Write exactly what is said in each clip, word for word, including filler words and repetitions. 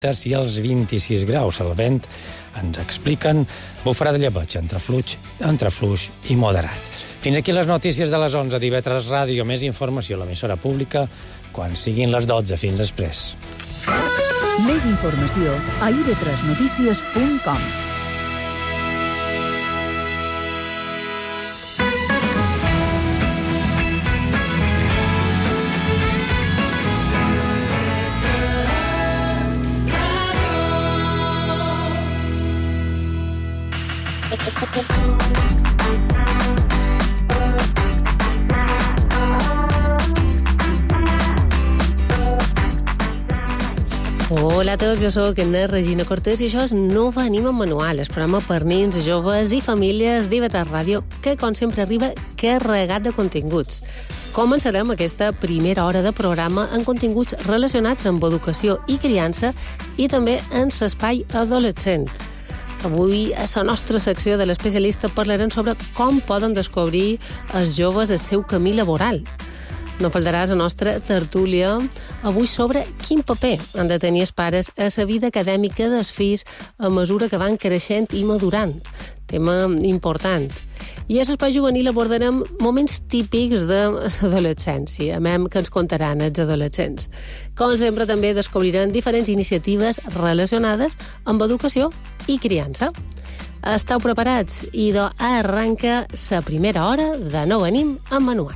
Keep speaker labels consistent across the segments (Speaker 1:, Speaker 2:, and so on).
Speaker 1: i els vint-i-sis graus. El vent, ens expliquen, bufarà de llebeig entre fluix, entre fluix i moderat. Fins aquí les notícies de les onze d'I V tres Ràdio. Més informació a l'emissora pública quan siguin les dotze. Fins després.
Speaker 2: Més informació a i ve tres notícies punt com.
Speaker 3: Hola a tots, jo soc Anna Regina Cortés i això és No Venim en Manual, el programa per nens, joves i famílies d'I V tres Ràdio, que com sempre arriba carregat de continguts. Començarem aquesta primera hora de programa amb continguts relacionats amb educació i criança i també en l'espai adolescent. Avui, a la nostra secció de l'especialista, parlarem sobre com poden descobrir els joves el seu camí laboral. No faltarà la nostra tertúlia avui sobre quin paper han de tenir els pares a la vida acadèmica dels fills a mesura que van creixent i madurant. Tema important. I a l'espai juvenil abordarem moments típics de l'adolescència, a mem que ens contaran els adolescents. Com sempre, també descobriran diferents iniciatives relacionades amb educació i criança. Esteu preparats? I doncs arranca la primera hora de No Venim en Manual.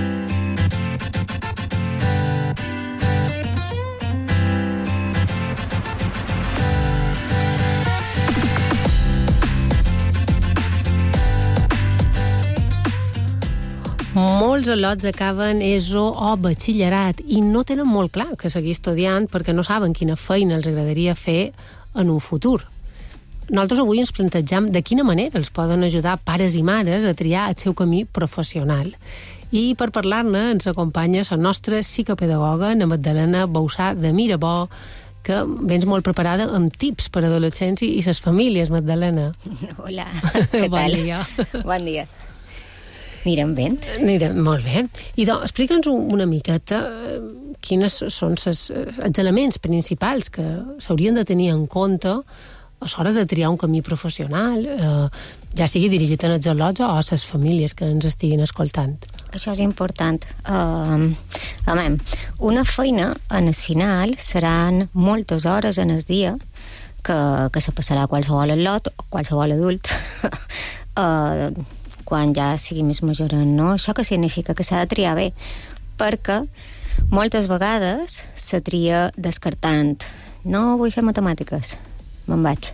Speaker 3: Molts al·lots acaben ESO o batxillerat i no tenen molt clar que seguir estudiant perquè no saben quina feina els agradaria fer en un futur. Nosaltres avui ens plantejam de quina manera els poden ajudar pares i mares a triar el seu camí professional. I per parlar-ne ens acompanya la nostra psicopedagoga, la Magdalena Bausà de Mirabó, que vens molt preparada amb tips per a adolescents i les famílies, Magdalena.
Speaker 4: Hola, què
Speaker 3: bon
Speaker 4: tal?
Speaker 3: Dia.
Speaker 4: Bon dia. Anirem bé?
Speaker 3: Anirem molt bé. I doncs, explica'ns una miqueta quines són ses, els elements principals que s'haurien de tenir en compte a l'hora de triar un camí professional, eh, ja sigui dirigit a els al·lots o a les famílies que ens estiguin escoltant.
Speaker 4: Això és important. Uh, a veure, una feina, en el final, seran moltes hores en el dia que, que se passarà qualsevol al·lot o qualsevol adult uh, quan ja sigui més major, no? Això que significa que s'ha de triar bé, perquè moltes vegades se tria descartant. No vull fer matemàtiques, me'n vaig.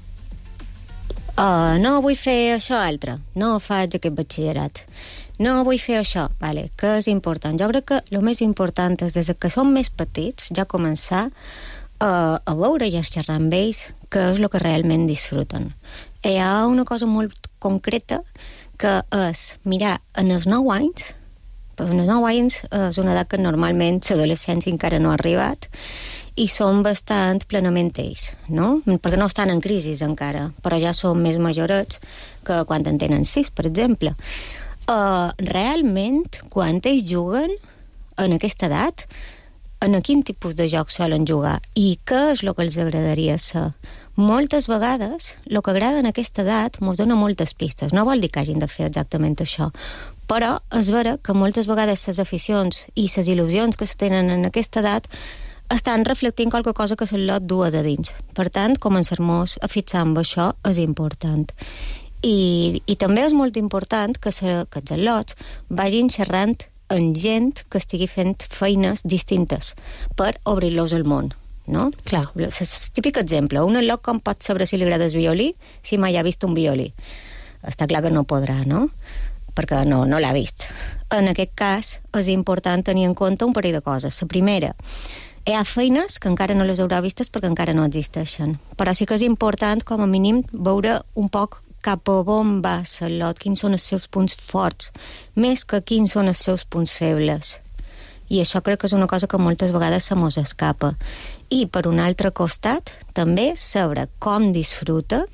Speaker 4: Uh, no vull fer això altre, no faig aquest batxillerat. No vull fer això, vale, que és important. Jo crec que el més important és, des que som més petits, ja començar uh, a veure i a xerrar amb ells què és el que realment disfruten. Hi ha una cosa molt concreta que és mirar en els nou anys, en els nou anys és una edat que normalment l'adolescència encara no ha arribat i són bastant plenament ells, no? Perquè no estan en crisi encara, però ja són més majorets que quan en tenen sis, per exemple. Uh, realment, quan ells juguen en aquesta edat, en quin tipus de joc solen jugar i què és el que els agradaria ser? Moltes vegades, el que agrada en aquesta edat mos dona moltes pistes. No vol dir que hagin de fer exactament això, però és vera que moltes vegades les aficions i les il·lusions que es tenen en aquesta edat estan reflectint qualque cosa que l'al·lot du a de dins. Per tant, començar-nos a fixar amb això és important. I, i també és molt important que, se, que els al·lots vagin xerrant amb gent que estigui fent feines distintes per obrir-los al món, no?
Speaker 3: Clar.
Speaker 4: El típic exemple, un al·lot com pot saber si li agrada el violí si mai ha vist un violí? Està clar que no podrà, no? Perquè no, no l'ha vist. En aquest cas és important tenir en compte un parell de coses. La primera, hi ha feines que encara no les haurà vistes perquè encara no existeixen, però sí que és important com a mínim veure un poc cap a on va l'al·lot, quins són els seus punts forts, més que quins són els seus punts febles. I això crec que és una cosa que moltes vegades se mos escapa. I, per un altre costat, també saber com disfruta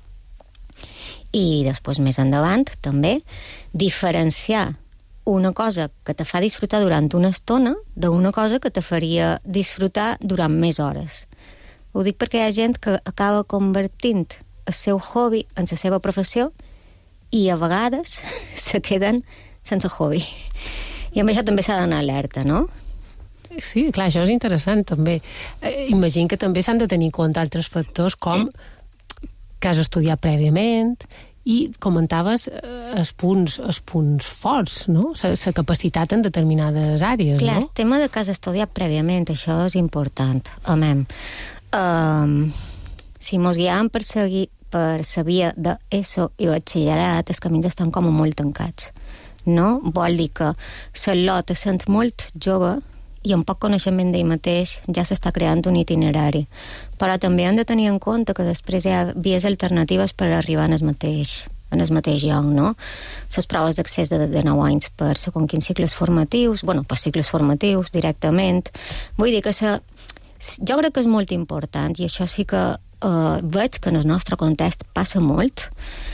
Speaker 4: i després, més endavant, també diferenciar una cosa que te fa disfrutar durant una estona d'una cosa que te faria disfrutar durant més hores. Ho dic perquè hi ha gent que acaba convertint el seu hobby en la seva professió i a vegades se queden sense hobby. I amb això també s'ha d'anar alerta, no?
Speaker 3: Sí, clar, això és interessant també. Eh, imagino que també s'han de tenir en compte altres factors com que has estudiat prèviament i comentaves eh, els punts, els punts forts, no? La capacitat en determinades àrees,
Speaker 4: clar,
Speaker 3: no?
Speaker 4: El tema de que has estudiat prèviament, això és important. Amem. Um, si mos guiam per seguir per la via d'ESO i batxillerat, els camins estan com molt tancats, no? Vol dir que la Lota, sent molt jove i amb poc coneixement d'ell mateix, ja s'està creant un itinerari. Però també han de tenir en compte que després hi ha vies alternatives per arribar en el mateix, en el mateix lloc, no? Les proves d'accés de, de nou anys per segons quins cicles formatius, bueno, per cicles formatius directament. Vull dir que sa, jo crec que és molt important, i això sí que Uh, veig que en el nostre context passa molt.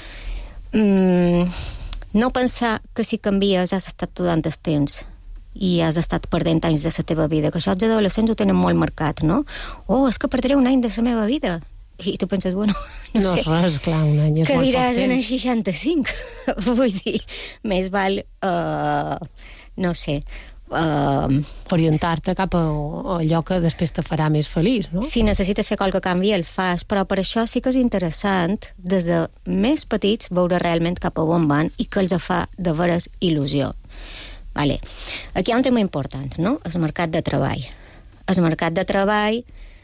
Speaker 4: Mm, no pensar que si canvies has estat durant el temps i has estat perdent anys de la teva vida, que això els adolescents ho tenen molt marcat, no? Oh, és que perdré un any de la meva vida. I tu penses, bueno, no,
Speaker 3: no
Speaker 4: sé.
Speaker 3: No és res, clar, un any és
Speaker 4: que
Speaker 3: molt
Speaker 4: diràs
Speaker 3: poc
Speaker 4: en el
Speaker 3: temps.
Speaker 4: seixanta-cinc. Vull dir, més val, uh, no sé... Uh,
Speaker 3: orientar-te cap a allò que després te farà més feliç, no?
Speaker 4: Si necessites fer qualque canvi, el fas, però per això sí que és interessant, des de més petits, veure realment cap a on van i que els fa de veres il·lusió. Vale. Aquí hi ha un tema important, no? El mercat de treball. El mercat de treball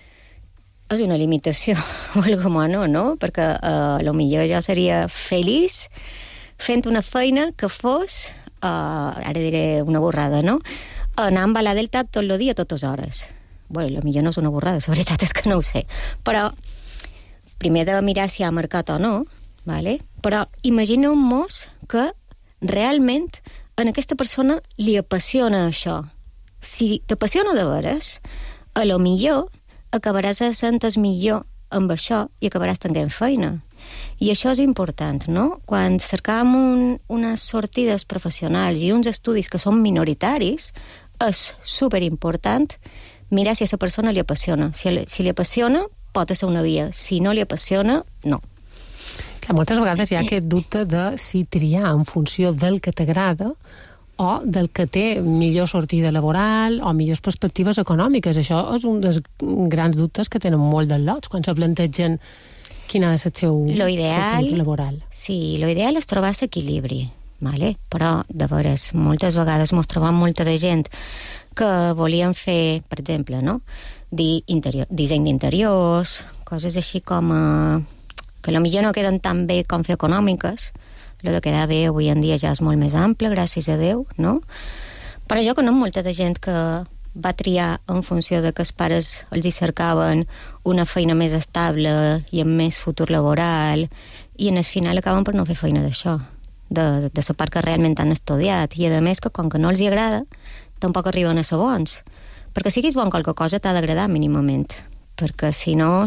Speaker 4: és una limitació, o no, no? Perquè uh, potser jo seria feliç fent una feina que fos... Uh, ara diré una borrada, no? Anar amb la delta tot el dia, totes hores. Bueno, potser no és una borrada, la veritat és que no ho sé. Però primer de mirar si hi ha mercat o no, vale? Però imagineu-vos que realment a aquesta persona li apassiona això. Si t'apassiona de veres, a lo millor acabaràs sent el millor amb això i acabaràs tenint feina. I això és important, no? Quan cercam un, unes sortides professionals i uns estudis que són minoritaris, és superimportant mirar si a la persona li apassiona. Si, si li apassiona, pot ser una via. Si no li apassiona, no.
Speaker 3: Clar, moltes vegades hi ha aquest dubte de si triar en funció del que t'agrada o del que té millor sortida laboral o millors perspectives econòmiques. Això és un dels grans dubtes que tenen molt dels lots quan se plantegen quin ha de ser el seu
Speaker 4: lo ideal,
Speaker 3: laboral.
Speaker 4: Sí, lo ideal és trobar l'equilibri, vale? Però, de veres, moltes vegades mos trobam molta de gent que volien fer, per exemple, no? Di interior, disseny d'interiors, coses així com... Eh, que potser no queden tan bé com fer econòmiques. Lo de quedar bé avui en dia ja és molt més ample, gràcies a Déu, no? Però jo conec molta de gent que va triar en funció de que els pares els hi cercaven una feina més estable i amb més futur laboral, i en el final acaben per no fer feina d'això, de, de la part que realment han estudiat, i a més que com que no els hi agrada tampoc arriben a ser bons, perquè siguis bon qualque cosa t'ha d'agradar mínimament, perquè si no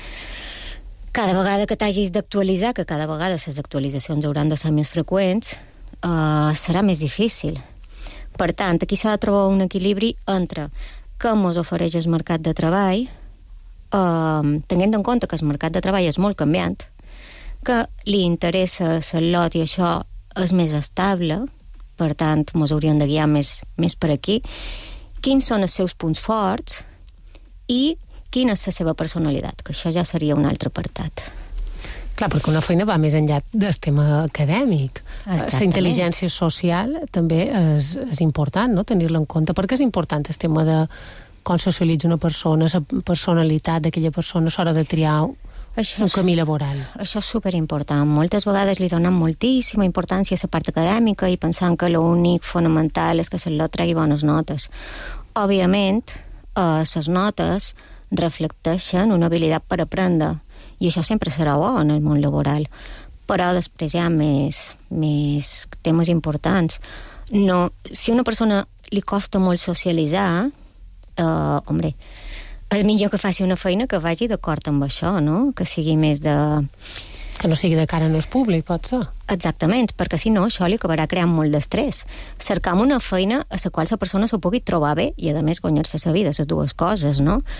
Speaker 4: cada vegada que t'hagis d'actualitzar, que cada vegada les actualitzacions hauran de ser més freqüents, uh, serà més difícil. Per tant, aquí s'ha de trobar un equilibri entre què mos ofereix el mercat de treball, eh, tenint en compte que el mercat de treball és molt canviant, que li interessa el lot i això és més estable, per tant, mos hauríem de guiar més, més per aquí, quins són els seus punts forts i quina és la seva personalitat, que això ja seria un altre apartat.
Speaker 3: Clar, perquè una feina va més enllà del tema acadèmic.
Speaker 4: Exactament.
Speaker 3: La intel·ligència social també és, és important, no?, tenir-la en compte, perquè és important el tema de com socialitza una persona, la personalitat d'aquella persona a l'hora de triar això un camí laboral.
Speaker 4: Això és superimportant. Moltes vegades li donen moltíssima importància a la part acadèmica i pensant que l'únic fonamental és que se li tregui bones notes. Òbviament, eh, les notes reflecteixen una habilitat per aprendre, i això sempre serà bo en el món laboral, però després hi ha més, més temes importants. No, si a una persona li costa molt socialitzar, eh, hombre, és millor que faci una feina que vagi d'acord amb això, no? Que sigui més de...
Speaker 3: Que no sigui de cara en el públic, pot ser.
Speaker 4: Exactament, perquè si no, això li acabarà creant molt d'estrès. Cercam una feina a la qual la persona s'ho pugui trobar bé i, a més, guanyar-se la vida, les dues coses, no?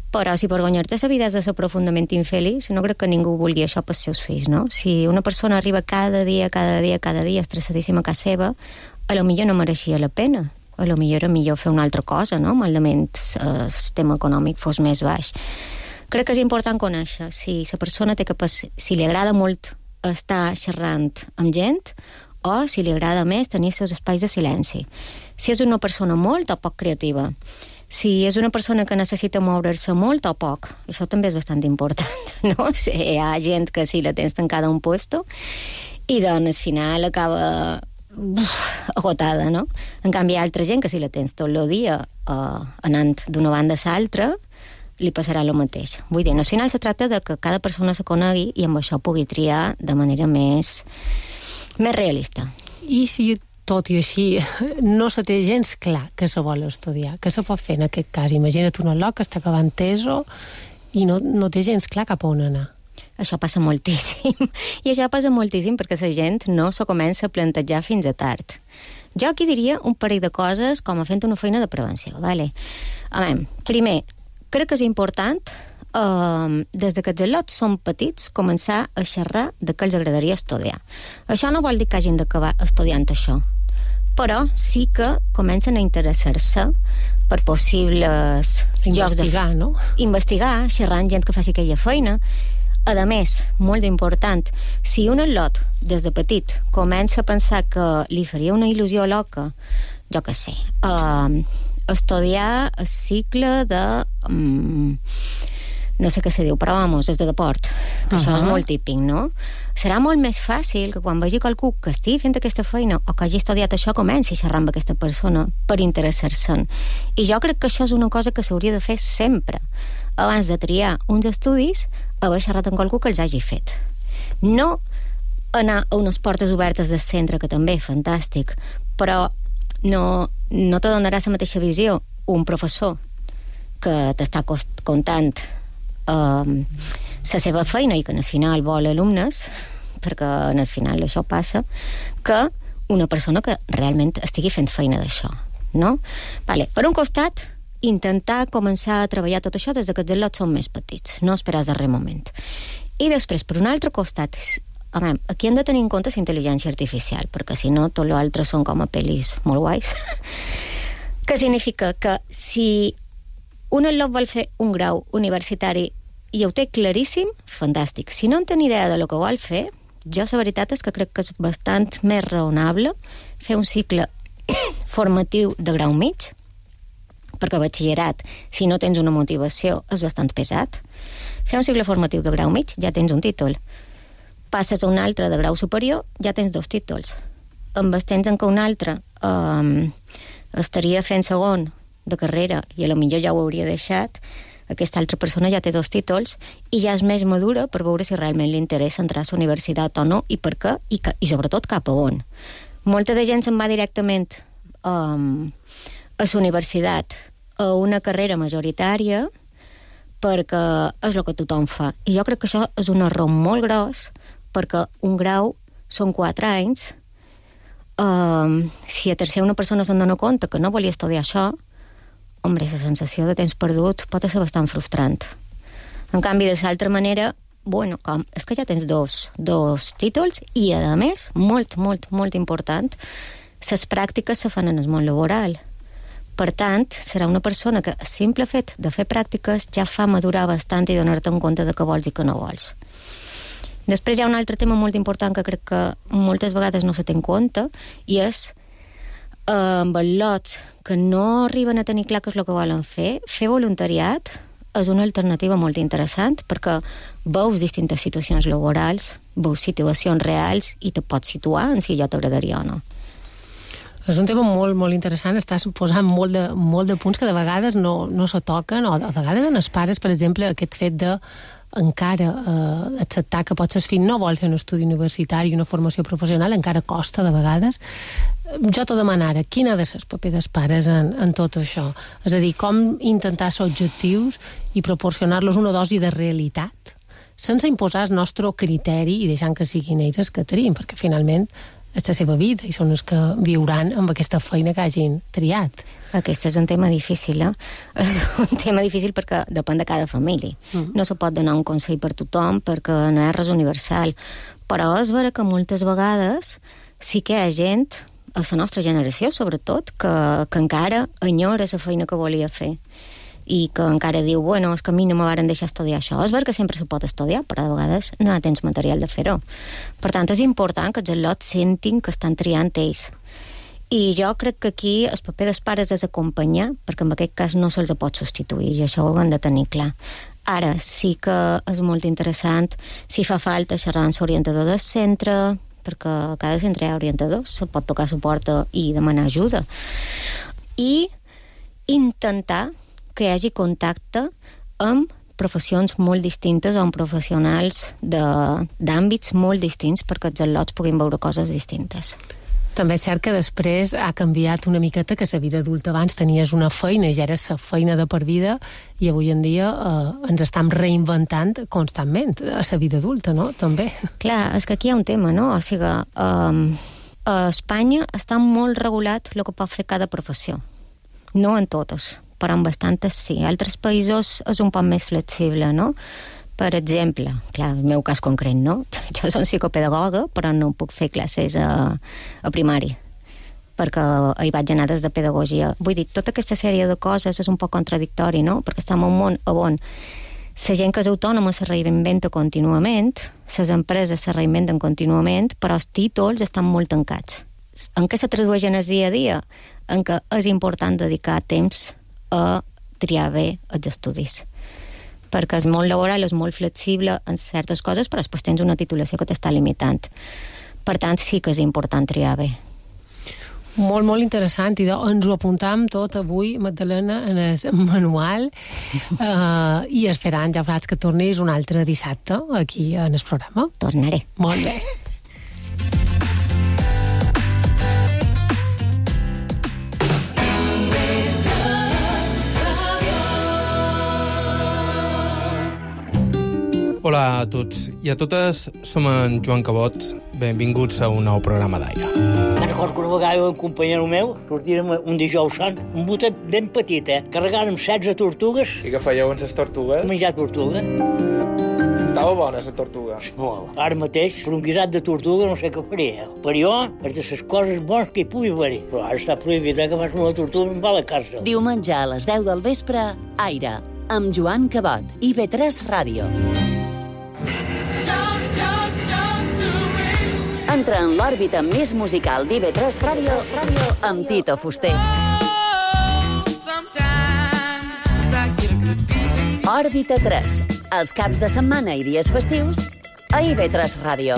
Speaker 4: Però si per guanyar-te la vida has de ser profundament infeliç, no crec que ningú vulgui això pels seus fills, no? Si una persona arriba cada dia, cada dia, cada dia estressadíssima a casa seva, a lo millor no mereixia la pena. A lo millor era millor fer una altra cosa, no? Malament el tema econòmic fos més baix. Crec que és important conèixer si la persona té capacitat, si li agrada molt estar xerrant amb gent o si li agrada més tenir els seus espais de silenci. Si és una persona molt o poc creativa, si és una persona que necessita moure-se molt o poc, això també és bastant important, no? Si hi ha gent que si la tens tancada a un puesto i doncs al final acaba uf, agotada, no? En canvi hi ha altra gent que si la tens tot el dia uh, anant d'una banda a l'altra li passarà el mateix. Vull dir, al final se tracta de que cada persona se conegui i amb això pugui triar de manera més, més realista.
Speaker 3: I si tot i així no se té gens clar que se vol estudiar, què se pot fer en aquest cas? Imagina't un al·loc que està acabant teso i no, no té gens clar cap a on anar.
Speaker 4: Això passa moltíssim. I això passa moltíssim perquè la gent no se comença a plantejar fins a tard. Jo aquí diria un parell de coses com a fent una feina de prevenció. Vale? A veure, primer, crec que és important, uh, des de que els al·lots són petits, començar a xerrar de què els agradaria estudiar. Això no vol dir que hagin d'acabar estudiant això, però sí que comencen a interessar-se per possibles...
Speaker 3: Investigar,
Speaker 4: de...
Speaker 3: no?
Speaker 4: Investigar, xerrar amb gent que faci aquella feina. A més, molt important, si un al·lot, des de petit, comença a pensar que li faria una il·lusió loca, jo què sé, uh, estudiar el cicle de... Um, no sé què se diu, però vamos, és de deport, que uh-huh. Això és molt típic, no? Serà molt més fàcil que quan vegi qualcú que estigui fent aquesta feina o que hagi estudiat això comenci a xerrar amb aquesta persona per interessar-se'n. I jo crec que això és una cosa que s'hauria de fer sempre. Abans de triar uns estudis, haver xerrat amb qualcú que els hagi fet. No anar a unes portes obertes del centre, que també és fantàstic, però no, no te donarà la mateixa visió un professor que t'està contant Uh, la seva feina i que al final vol alumnes, perquè al final això passa, que una persona que realment estigui fent feina d'això, no? Vale. Per un costat, intentar començar a treballar tot això des que els al·lots són més petits, no esperar el darrer moment. I després, per un altre costat, a veure, aquí hem de tenir en compte la intel·ligència artificial, perquè si no, tot l'altre són com a pel·lis molt guais. Que significa que si un al·lot vol fer un grau universitari i ho té claríssim, fantàstic. Si no en té ni idea de lo que vol fer, jo la veritat és que crec que és bastant més raonable fer un cicle formatiu de grau mig, perquè batxillerat, si no tens una motivació, és bastant pesat. Fer un cicle formatiu de grau mig, ja tens un títol. Passes a un altre de grau superior, ja tens dos títols. Amb el temps en què un altre um, estaria fent segon de carrera i a lo millor ja ho hauria deixat, aquesta altra persona ja té dos títols i ja és més madura per veure si realment li interessa entrar a la universitat o no i per què, i, que, i sobretot cap a on. Molta de gent se'n va directament um, a la universitat, a una carrera majoritària, perquè és el que tothom fa. I jo crec que això és un error molt gros, perquè un grau són quatre anys. Um, si a tercer una persona se'n dona compte que no volia estudiar això, hombre, la sensació de temps perdut pot ser bastant frustrant. En canvi, de l'altra manera, bueno, com, és que ja tens dos, dos títols i, a més, molt, molt, molt important, les pràctiques se fan en el món laboral. Per tant, serà una persona que, el simple fet de fer pràctiques, ja fa madurar bastant i donar-te en compte de què vols i què no vols. Després hi ha un altre tema molt important que crec que moltes vegades no se té en compte, i és amb al·lots que no arriben a tenir clar què és el que volen fer, fer voluntariat és una alternativa molt interessant perquè veus distintes situacions laborals, veus situacions reals i te pots situar en si allò t'agradaria o no.
Speaker 3: És un tema molt, molt interessant, estàs posant molt de, molt de punts que de vegades no, no se toquen, o de vegades en els pares, per exemple, aquest fet de encara eh, acceptar que potser el fill no vol fer un estudi universitari i una formació professional, encara costa de vegades. Jo t'ho demanara, quin ha de ser el paper dels pares en, en tot això? És a dir, com intentar ser objectius i proporcionar-los una dosi de realitat sense imposar el nostre criteri i deixant que siguin ells els que trien, perquè finalment és la seva vida i són els que viuran amb aquesta feina que hagin triat.
Speaker 4: Aquest és un tema difícil, eh? És un tema difícil perquè depèn de cada família. Mm. No se pot donar un consell per tothom perquè no és res universal. Però és vera que moltes vegades sí que hi ha gent, a la nostra generació sobretot, que, que encara enyora la feina que volia fer i que encara diu, bueno, és que a mi no me varen deixar estudiar això. És ver que sempre se pot estudiar, però a vegades no hi ha temps material de fer-ho. Per tant, és important que els al·lots sentin que estan triant ells. I jo crec que aquí el paper dels pares és acompanyar, perquè en aquest cas no se'ls pot substituir, i això ho hem de tenir clar. Ara, sí que és molt interessant, si fa falta xerrar amb l'orientador del centre, perquè a cada centre hi ha orientadors, se pot tocar la porta i demanar ajuda. I intentar que hi hagi contacte amb professions molt distintes o amb professionals d'àmbits molt distints perquè els al·lots puguin veure coses distintes.
Speaker 3: També és cert que després ha canviat una miqueta, que la vida adulta abans tenies una feina i ja era la feina de per vida, i avui en dia eh, ens estem reinventant constantment a la vida adulta, no? També.
Speaker 4: Clar, és que aquí hi ha un tema, no? O sigui, um, a Espanya està molt regulat el que pot fer cada professió. No en totes, però en bastantes sí. A altres països és un poc més flexible, no? Per exemple, clar, el meu cas concret, no? Jo soc psicopedagoga, però no puc fer classes a, a primari, perquè hi vaig anar des de pedagogia. Vull dir, tota aquesta sèrie de coses és un poc contradictori, no? Perquè estem en un món on la gent que és autònoma se reinventa contínuament, les empreses se reinventen contínuament, però els títols estan molt tancats. En què se tradueix en el dia a dia? En què és important dedicar temps a triar bé els estudis. Perquè és molt laboral, és molt flexible en certes coses, però després tens una titulació que t'està limitant. Per tant, sí que és important triar bé.
Speaker 3: Molt, molt interessant. I ens ho apuntam tot avui, Magdalena, en el manual, uh, i esperant, ja faràs que tornis un altre dissabte aquí en el programa.
Speaker 4: Tornaré.
Speaker 3: Molt bé.
Speaker 5: Hola a tots i a totes, som en Joan Cabot. Benvinguts a un nou programa d'Aire.
Speaker 6: Me'n recordo que una vegada un companyero meu sortírem un dijous sant, un botet ben petit, eh? Carregàrem setze tortugues.
Speaker 5: I què fèieu amb les tortugues?
Speaker 6: Menjar tortuga.
Speaker 5: Estava bona, la tortuga.
Speaker 6: Molt. Ara mateix, per un guisat de tortuga no sé què faria. Per jo, és de les coses bones que hi pugui haver-hi. Però ara està prohibit, eh, que fas una tortuga i em va a la càrcel.
Speaker 7: Diumenge a les deu del vespre, Aire, amb Joan Cabot i I V tres Ràdio. Entra en l'òrbita més musical d'I V tres Ràdio amb Tito Fuster. Òrbita tres, els caps de setmana i dies festius a I V tres Ràdio.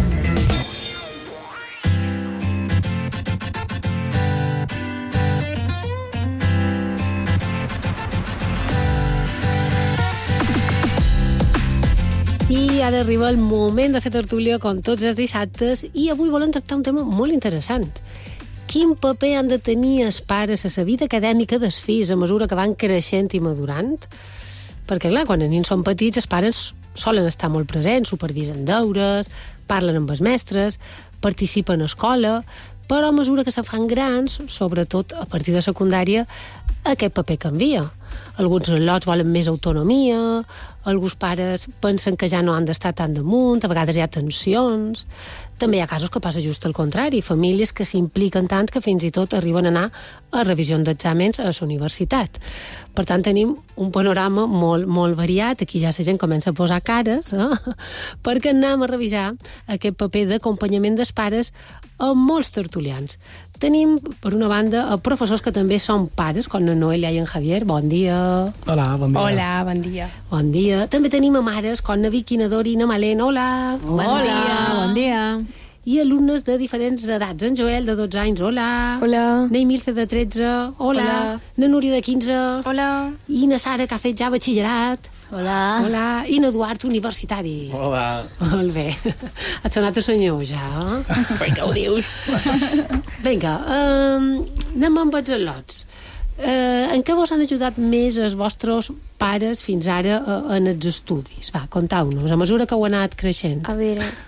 Speaker 3: I ara arriba el moment de fer tertúlia com tots els dissabtes i avui volem tractar un tema molt interessant. Quin paper han de tenir els pares a la vida acadèmica dels fills a mesura que van creixent i madurant? Perquè, clar, quan els nens són petits, els pares solen estar molt presents, supervisen deures, parlen amb els mestres, participen a escola, però a mesura que se fan grans, sobretot a partir de secundària, aquest paper canvia. Alguns al·lots volen més autonomia, alguns pares pensen que ja no han d'estar tan damunt, a vegades hi ha tensions. També hi ha casos que passa just al contrari, famílies que s'impliquen tant que fins i tot arriben a anar a revisions d'exàmens a la universitat. Per tant, tenim un panorama molt, molt variat. Aquí ja la gent comença a posar cares, eh? Perquè anem a revisar aquest paper d'acompanyament dels pares amb molts tertulians. Tenim, per una banda, professors que també són pares, com la Noelia i en Javier. Bon dia.
Speaker 8: Hola, bon dia.
Speaker 9: Hola, bon dia.
Speaker 3: Bon dia. També tenim a mares, com na Vicky, na Dori i na Malena. Hola.
Speaker 9: Bon Hola, dia. Bon dia.
Speaker 3: I alumnes de diferents edats. En Joel, de dotze anys. Hola.
Speaker 9: Hola.
Speaker 3: Na Emilce, de tretze. Hola. Hola. Na Núria, de quinze.
Speaker 9: Hola.
Speaker 3: I na Sara, que ha fet ja batxillerat.
Speaker 4: Hola.
Speaker 3: Hola. I na Eduard, universitari.
Speaker 8: Hola.
Speaker 3: Molt bé. Et sonat el senyor, ja, eh?
Speaker 8: Per què ho dius?
Speaker 3: Vinga, um, anem amb els al·lots. Uh, en què vos han ajudat més els vostres pares fins ara uh, en els estudis? Va, contau-nos, a mesura que heu anat creixent.
Speaker 4: A veure,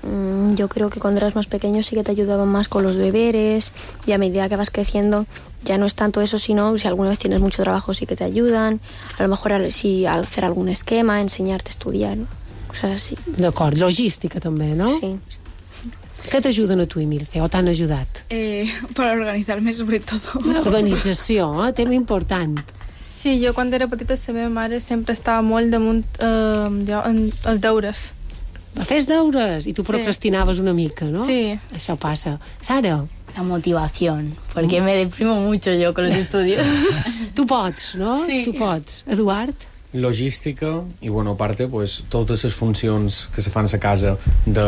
Speaker 10: Yo creo que cuando eras más pequeño sí que te ayudaban más con los deberes y a medida que vas creciendo ya no es tanto eso, sino si alguna vez tienes mucho trabajo sí que te ayudan, a lo mejor al, si, al hacer algún esquema, enseñarte a estudiar, ¿no? Cosas así.
Speaker 3: D'acord, logística també, no?
Speaker 10: Sí.
Speaker 3: Què t'ajuden a tu, Emilce, o t'han ajudat?
Speaker 9: Eh, para organizarme sobre todo.
Speaker 3: L'organització, eh? Tema important.
Speaker 9: Sí, jo quan era petita la meva mare sempre estava molt damunt eh, jo, en els deures.
Speaker 3: Fes deures i tu procrastinaves una mica, ¿no?
Speaker 9: Sí.
Speaker 3: Això passa. Sara?
Speaker 11: La motivación, porque me deprimo mucho yo con los estudios.
Speaker 3: Tu pots, no?
Speaker 11: Sí.
Speaker 3: Tu pots. Eduard?
Speaker 12: Logística i, bueno, a part, pues, totes les funcions que se fan a la casa de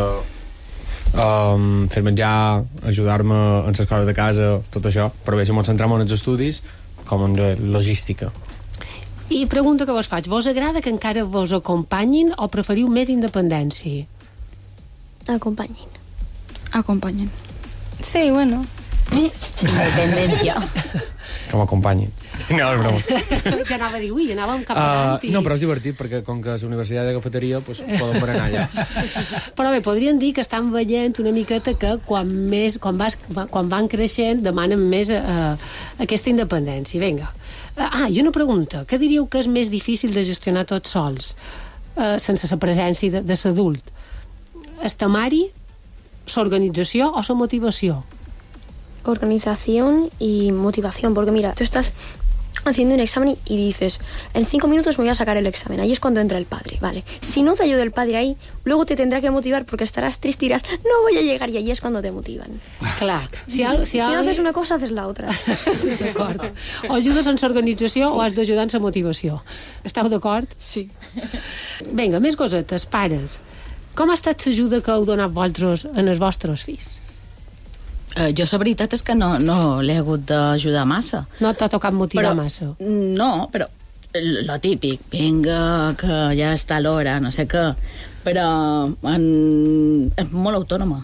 Speaker 12: um, fer menjar, ajudar-me en les coses de casa, tot això, però bé, si ens centrem en els estudis, com en la logística.
Speaker 3: I pregunta que vos faig, vos agrada que encara vos acompanyin o preferiu més independència?
Speaker 10: Acompanyin.
Speaker 9: Acompanyen. Sí, bueno.
Speaker 11: Independencia.
Speaker 12: Que m'acompanyin. No, és broma.
Speaker 3: Ja anava a dir, ui, anàvem cap
Speaker 12: Uh,
Speaker 3: avant. I...
Speaker 12: no, però és divertit, perquè com que és la universitat de cafeteria, pues, poden per anar allà.
Speaker 3: Però bé, podrien dir que estan veient una miqueta que quan, més, quan, vas, quan van creixent demanen més uh, aquesta independència. Vinga. Uh, ah, i una pregunta. Què diríeu que és més difícil de gestionar tots sols, uh, sense la presència de, de l'adult? El temari, l'organització o la motivació?
Speaker 10: Organización y motivación, porque mira, tú estás haciendo un examen y dices, en cinco minutos me voy a sacar el examen, ahí es cuando entra el padre, vale. Si no te ayuda el padre ahí, luego te tendrá que motivar porque estarás triste y dirás, no voy a llegar, y ahí es cuando te motivan.
Speaker 3: Clar. Si, si,
Speaker 10: si no haces una cosa, haces la otra.
Speaker 3: D'acord. O ajudes en l'organització sí. o has d'ajudar en la motivació. Esteu d'acord?
Speaker 9: Sí.
Speaker 3: Vinga, més cosetes, pares. Com ha estat l'ajuda que heu donat vosaltres en els vostres fills?
Speaker 11: Uh, jo la veritat és que no, no l'he hagut d'ajudar massa.
Speaker 3: No t'ha tocat motivar
Speaker 11: però,
Speaker 3: massa?
Speaker 11: No, però lo típic, vinga, que ja està l'hora, no sé què, però en, és molt autònoma.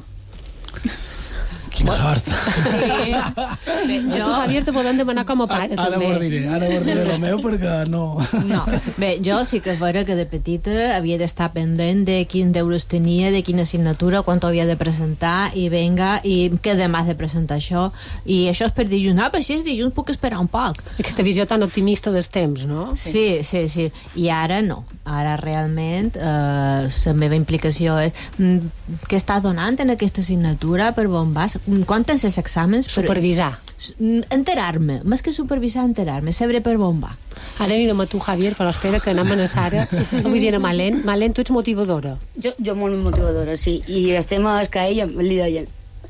Speaker 8: Quina sort.
Speaker 3: Sí. Bé, jo... Tu, Javier, te podem demanar com a pare,
Speaker 8: ara
Speaker 3: també.
Speaker 8: Ara ho diré, ara ho diré el meu, perquè no...
Speaker 13: No, bé, jo sí que és vera que de petita havia d'estar pendent de quins deures tenia, de quina assignatura, quan ho havia de presentar, i venga, i que demà has de presentar això, i això és per dilluns. Ah, però si és dilluns puc esperar un poc.
Speaker 3: Aquesta visió tan optimista dels temps, no?
Speaker 13: Sí, sí, sí. I ara no. Ara realment eh, la meva implicació és mm, què està donant en aquesta assignatura, per on vas, quan tens els exàmens...
Speaker 3: Supervisar.
Speaker 13: Enterar-me, més que supervisar, enterar-me, saber per on va.
Speaker 3: Ara anirem a tu, Javier, però espera que anem a la Sara. Avui dir a Malén. Malén, tu ets motivadora.
Speaker 14: Jo, jo molt motivadora, sí. I el tema és que a ella li deien...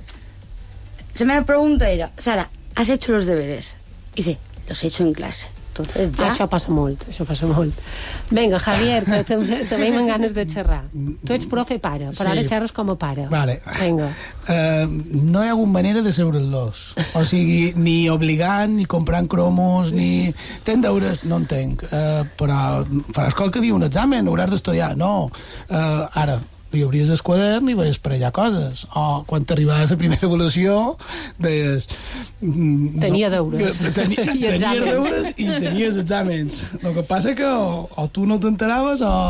Speaker 14: La meva pregunta era, Sara, ¿has hecho los deberes? I dice, los he hecho en clase. Entonces, ja...
Speaker 3: Això passa molt, això passa molt. Vinga, Javier, que també, també hi m'han ganes de xerrar. Tu ets profe pare, però sí. Ara xerres com a pare.
Speaker 8: Vale.
Speaker 3: Vinga.
Speaker 8: Uh, no hi ha hagut manera de seure-los. O sigui, ni obligant, ni comprant cromos, ni... Tens deures? No en tenc. Uh, però faràs qual que diu un examen, hauràs d'estudiar. No. Uh, ara, li obries el quadern i veies per allà coses. O quan t'arribaves a la primera evaluació deies...
Speaker 3: Tenia deures.
Speaker 8: Teni, tenies deures i tenies exàmens. El que passa que o, o tu no t'enteraves o...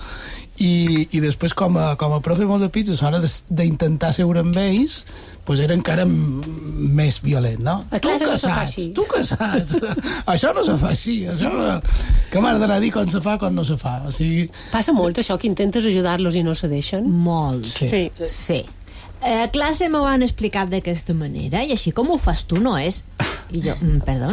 Speaker 8: I, i després com a, com a profe molt de pits a l'hora d'intentar seure amb ells pues era encara més violent, no?
Speaker 3: A
Speaker 8: tu que
Speaker 3: no
Speaker 8: saps, tu que saps això no se fa així, això no... que m'has d'anar a dir com se fa, com no se fa, o sigui...
Speaker 3: Passa molt això, que intentes ajudar-los i no se deixen?
Speaker 13: Molt.
Speaker 8: Sí.
Speaker 13: Sí. sí. A classe m'ho han explicat d'aquesta manera i així com ho fas tu no és... I jo, mm, perdó?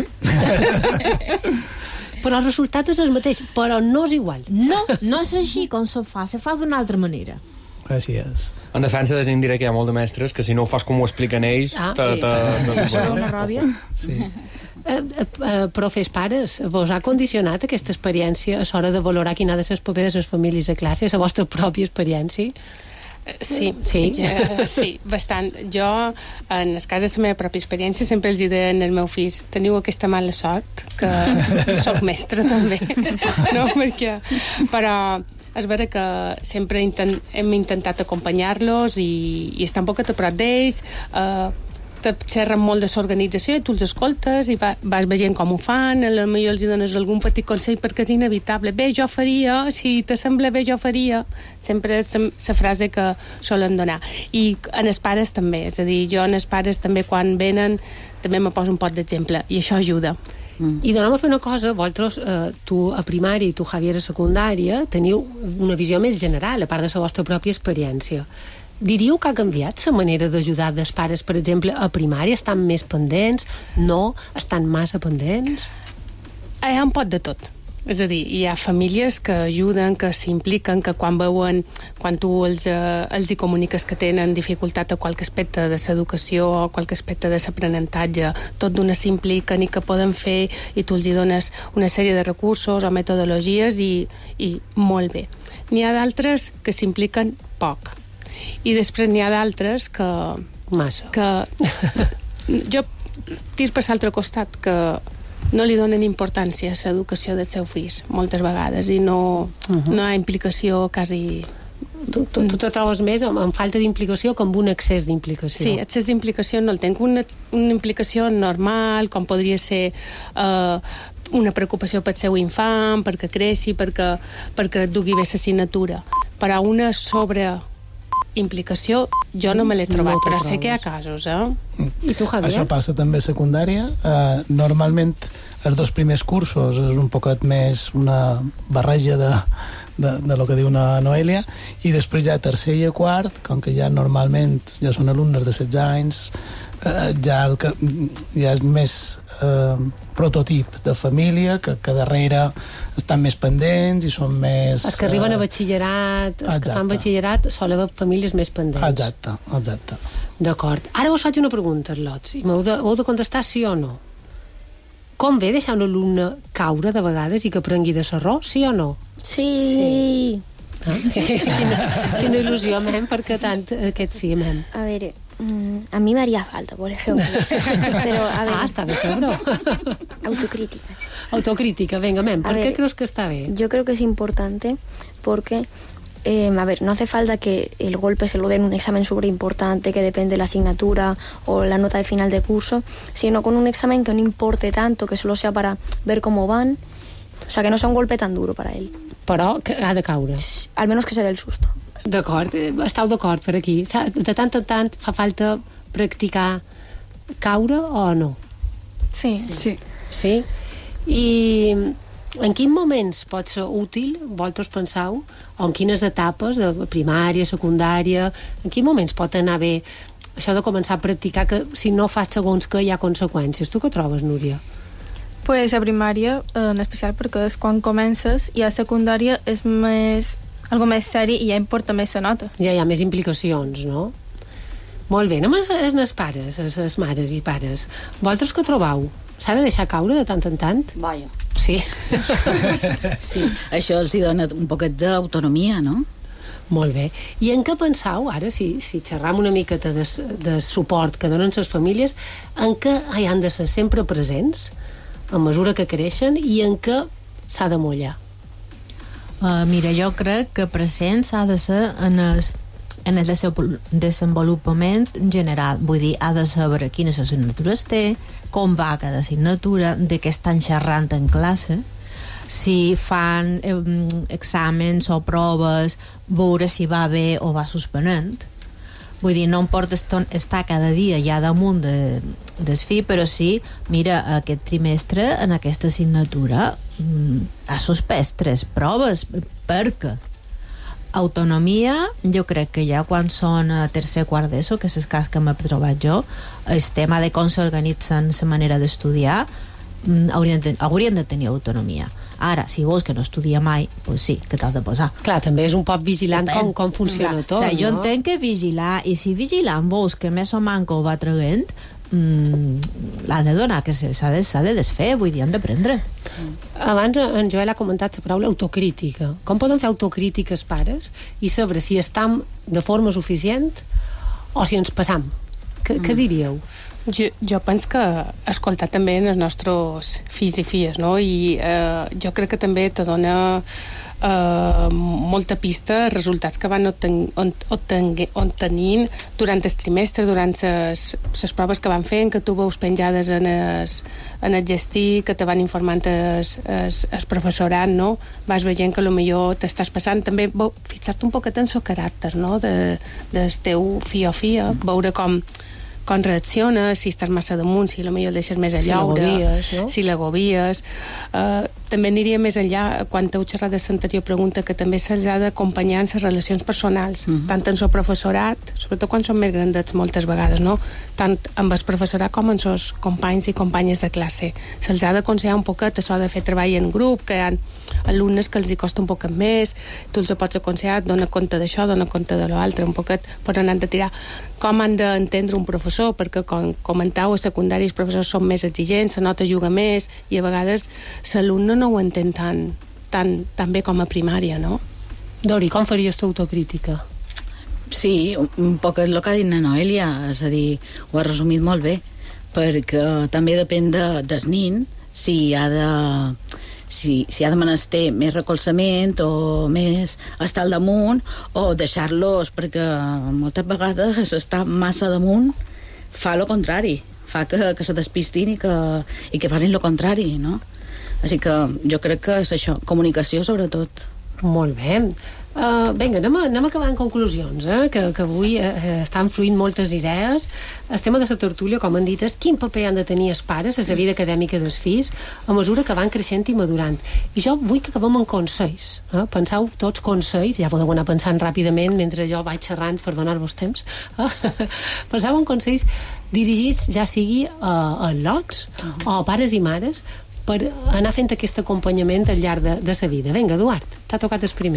Speaker 3: Però el resultat és el mateix, però no és igual.
Speaker 13: No, no és així com se fa, se fa d'una altra manera.
Speaker 8: Així és.
Speaker 12: En defensa de gent diré que hi ha molt de mestres que si no ho fas com ho expliquen ells...
Speaker 3: Ah,
Speaker 12: te,
Speaker 3: sí.
Speaker 12: te, te,
Speaker 3: Això és una ràbia.
Speaker 8: Sí.
Speaker 3: Eh, eh, profes pares, vos ha condicionat aquesta experiència a l'hora de valorar quina ha de ser el paper de les famílies a classe, la vostra pròpia experiència?
Speaker 15: Sí,
Speaker 3: sí.
Speaker 15: Jo, sí, bastant. Jo, en el cas de la meva pròpia experiència, sempre els deia al meu fill, teniu aquesta mala sort, que soc mestra també, no? Perquè, però és vera que sempre intent, hem intentat acompanyar-los i, i estar un poquet a prop d'ells, eh, te xerren molt de l'organització i tu els escoltes i va, vas veient com ho fan, a lo millor els dones algun petit consell perquè és inevitable. Bé, jo faria, si t'assembla bé, jo faria. Sempre és la frase que solen donar. I en els pares també, és a dir, jo en els pares també quan venen també me poso un pot d'exemple i això ajuda.
Speaker 3: Mm. I d'anem a fer una cosa, vosaltres, eh, tu a primària i tu, Javier, a secundària, teniu una visió més general, a part de la vostra pròpia experiència. Diríeu que ha canviat la manera d'ajudar dels pares, per exemple, a primària? Estan més pendents? No? Estan massa pendents?
Speaker 15: Hi ha un pot de tot. És a dir, hi ha famílies que ajuden, que s'impliquen, que quan veuen, quan tu els, eh, els hi comuniques que tenen dificultat a qualque aspecte de l'educació o qualque aspecte de l'aprenentatge, tot d'una s'impliquen i que poden fer, i tu els hi dones una sèrie de recursos o metodologies i, i molt bé. N'hi ha d'altres que s'impliquen poc. I després n'hi ha d'altres que...
Speaker 3: Massa.
Speaker 15: Que jo tir per l'altre costat, que no li donen importància a l'educació dels seus fills, moltes vegades, i no, uh-huh. no hi ha implicació quasi...
Speaker 3: Tu, tu, tu te trobes més amb, amb falta d'implicació que amb un excés d'implicació.
Speaker 15: Sí, excés d'implicació no el tenc. Una, una implicació normal, com podria ser... Uh, una preocupació pel seu infant, perquè creixi, perquè, perquè dugui bé l'assignatura. Però una sobre... implicació, jo no me l'he trobat, no però sé que hi ha casos, eh?
Speaker 3: I tu, Javier?
Speaker 8: Això passa també a secundària. Uh, normalment, els dos primers cursos és un poquet més una barreja de, de, de lo que diu una Noelia, i després ja tercer i quart, com que ja normalment ja són alumnes de setze anys, uh, ja, el que, ja és més uh, prototip de família, que, que darrere estan més pendents i són més...
Speaker 3: Els que arriben a batxillerat, els exacte. Que fan batxillerat, solen haver famílies més pendents.
Speaker 8: Exacte, exacte.
Speaker 3: D'acord. Ara us faig una pregunta, Lots, i m'heu de, heu de contestar sí o no. Com ve deixar un alumne caure de vegades i que aprengui de l'error, sí o no?
Speaker 10: Sí.
Speaker 3: sí. Ah? quina, quina il·lusió, mem, perquè tant aquest sí, mem.
Speaker 10: A veure, a mí me haría falta, por ejemplo. Pero, a ver,
Speaker 3: ah, está bien, seguro.
Speaker 10: Autocríticas.
Speaker 3: Autocrítica, venga, mem, ¿por qué crees que está bien?
Speaker 10: Yo creo que es importante porque, eh, a ver, no hace falta que el golpe se lo den en un examen súper importante que depende de la asignatura o la nota de final de curso, sino con un examen que no importe tanto, que solo sea para ver cómo van, o sea, que no sea un golpe tan duro para él.
Speaker 3: Però que ha de caure.
Speaker 10: Al menos que se dé el susto.
Speaker 3: D'acord, esteu d'acord per aquí. De tant en tant fa falta practicar caure o no?
Speaker 10: Sí.
Speaker 3: Sí. Sí? I en quins moments pot ser útil, vosaltres penseu, o en quines etapes, de primària, secundària, en quins moments pot anar bé això de començar a practicar, que si no fas segons que hi ha conseqüències? Tu què trobes, Núria?
Speaker 9: Pues a primària, en especial perquè és quan comences, i a secundària és més... algo més seri i ja importa més la nota.
Speaker 3: Ja hi ha més implicacions, no? Molt bé, anem als pares, a les mares i pares. Vosaltres què trobeu? S'ha de deixar caure de tant en tant?
Speaker 11: Vaja.
Speaker 3: Sí.
Speaker 11: Sí, això els hi dona un poquet d'autonomia, no?
Speaker 3: Molt bé. I en què penseu, ara, si, si xerram una miqueta de, de suport que donen les famílies, en què hi han de ser sempre presents, a mesura que creixen, i en què s'ha de mullar?
Speaker 13: Uh, mira, jo crec que present s'ha de ser en el, en el desenvolupament general, vull dir, ha de saber quines assignatures té, com va cada assignatura, de què estan xerrant en classe, si fan eh, exàmens o proves, veure si va bé o va suspenent. Vull dir, no em porta estar cada dia ja damunt de, del fi, però sí, mira, aquest trimestre en aquesta assignatura mm, ha suspès tres proves. Per què? Autonomia, jo crec que ja quan són a tercer quart d'ESO, que és el cas que m'he trobat jo, el tema de com s'organitzen la manera d'estudiar, mm, haurien, de, haurien de tenir autonomia. Ara, si vols que no estudia mai, pues sí, que t'has de posar.
Speaker 3: Clar, també és un poc vigilant com, com funciona
Speaker 13: Clar,
Speaker 3: tot,
Speaker 13: o sigui, jo
Speaker 3: no?
Speaker 13: entenc que vigilar, i si vigilant vols que més o manco va traguent, mm, l'ha de donar, que s'ha de, de desfer, vull dir, han d'aprendre.
Speaker 3: Abans en Joel ha comentat la paraula autocrítica. Com poden fer autocrítica els pares i saber si estem de forma suficient o si ens passam? Què, mm. què diríeu?
Speaker 15: Jo, jo penso que escoltar també els nostres fills i filles, no? I eh, jo crec que també te dona eh, molta pista resultats que van obten, obtenint durant el trimestre, durant les proves que van fent, que tu veus penjades en el, en el gestí, que te van informant el, el, el professorat, no? Vas veient que potser t'estàs passant. També fixar-te un poquet en el caràcter, no? De, del teu fill o filla, veure com com reacciona, si estàs massa damunt, si potser el deixes més a llaure, si l'agobies, no? Si l'agobies. Uh, també aniria més enllà, quan t'heu xerrat de l'anterior pregunta, que també se'ls ha d'acompanyar en les relacions personals, mm-hmm. tant en el professorat, sobretot quan són més grandets moltes vegades, no? Tant amb el professorat com amb els companys i companyes de classe. Se'ls ha d'aconsellar un poquet això de fer treball en grup, que hi ha alumnes que els hi costa un poquet més, tu els pots aconsellar, dona compte d'això, dona compte de l'altre, un poquet per anar de tirar com han d'entendre un professor, perquè com comentau, a secundari els professors són més exigents, la nota juga més i a vegades l'alumne no ho entén tan, tan, tan bé com a primària, no?
Speaker 3: Dori, com faries tu autocrítica?
Speaker 11: Sí, un poc és el que ha dit la Noelia, és a dir, ho ha resumit molt bé, perquè també depèn de, del nin si ha de... si, si ha de menester més recolzament o més estar al damunt o deixar-los, perquè moltes vegades estar massa damunt fa el contrari, fa que, que se despistin i que, i que facin el contrari, no? Així que jo crec que és això, comunicació sobretot.
Speaker 3: Molt bé. Uh, vinga, anem, a, anem acabant conclusions, eh? que, que avui eh, estan fluint moltes idees. El tema de la tertúlia, com han dit, és quin paper han de tenir els pares a la vida acadèmica dels fills a mesura que van creixent i madurant. I jo vull que acabem en consells. Eh? Penseu tots consells, ja podeu anar pensant ràpidament mentre jo vaig xerrant per donar-vos temps. Eh? Penseu en consells dirigits ja sigui a, a lots uh-huh. o a pares i mares per anar fent aquest acompanyament al llarg de, de sa vida. Vinga, Eduard, t'ha tocat el primer.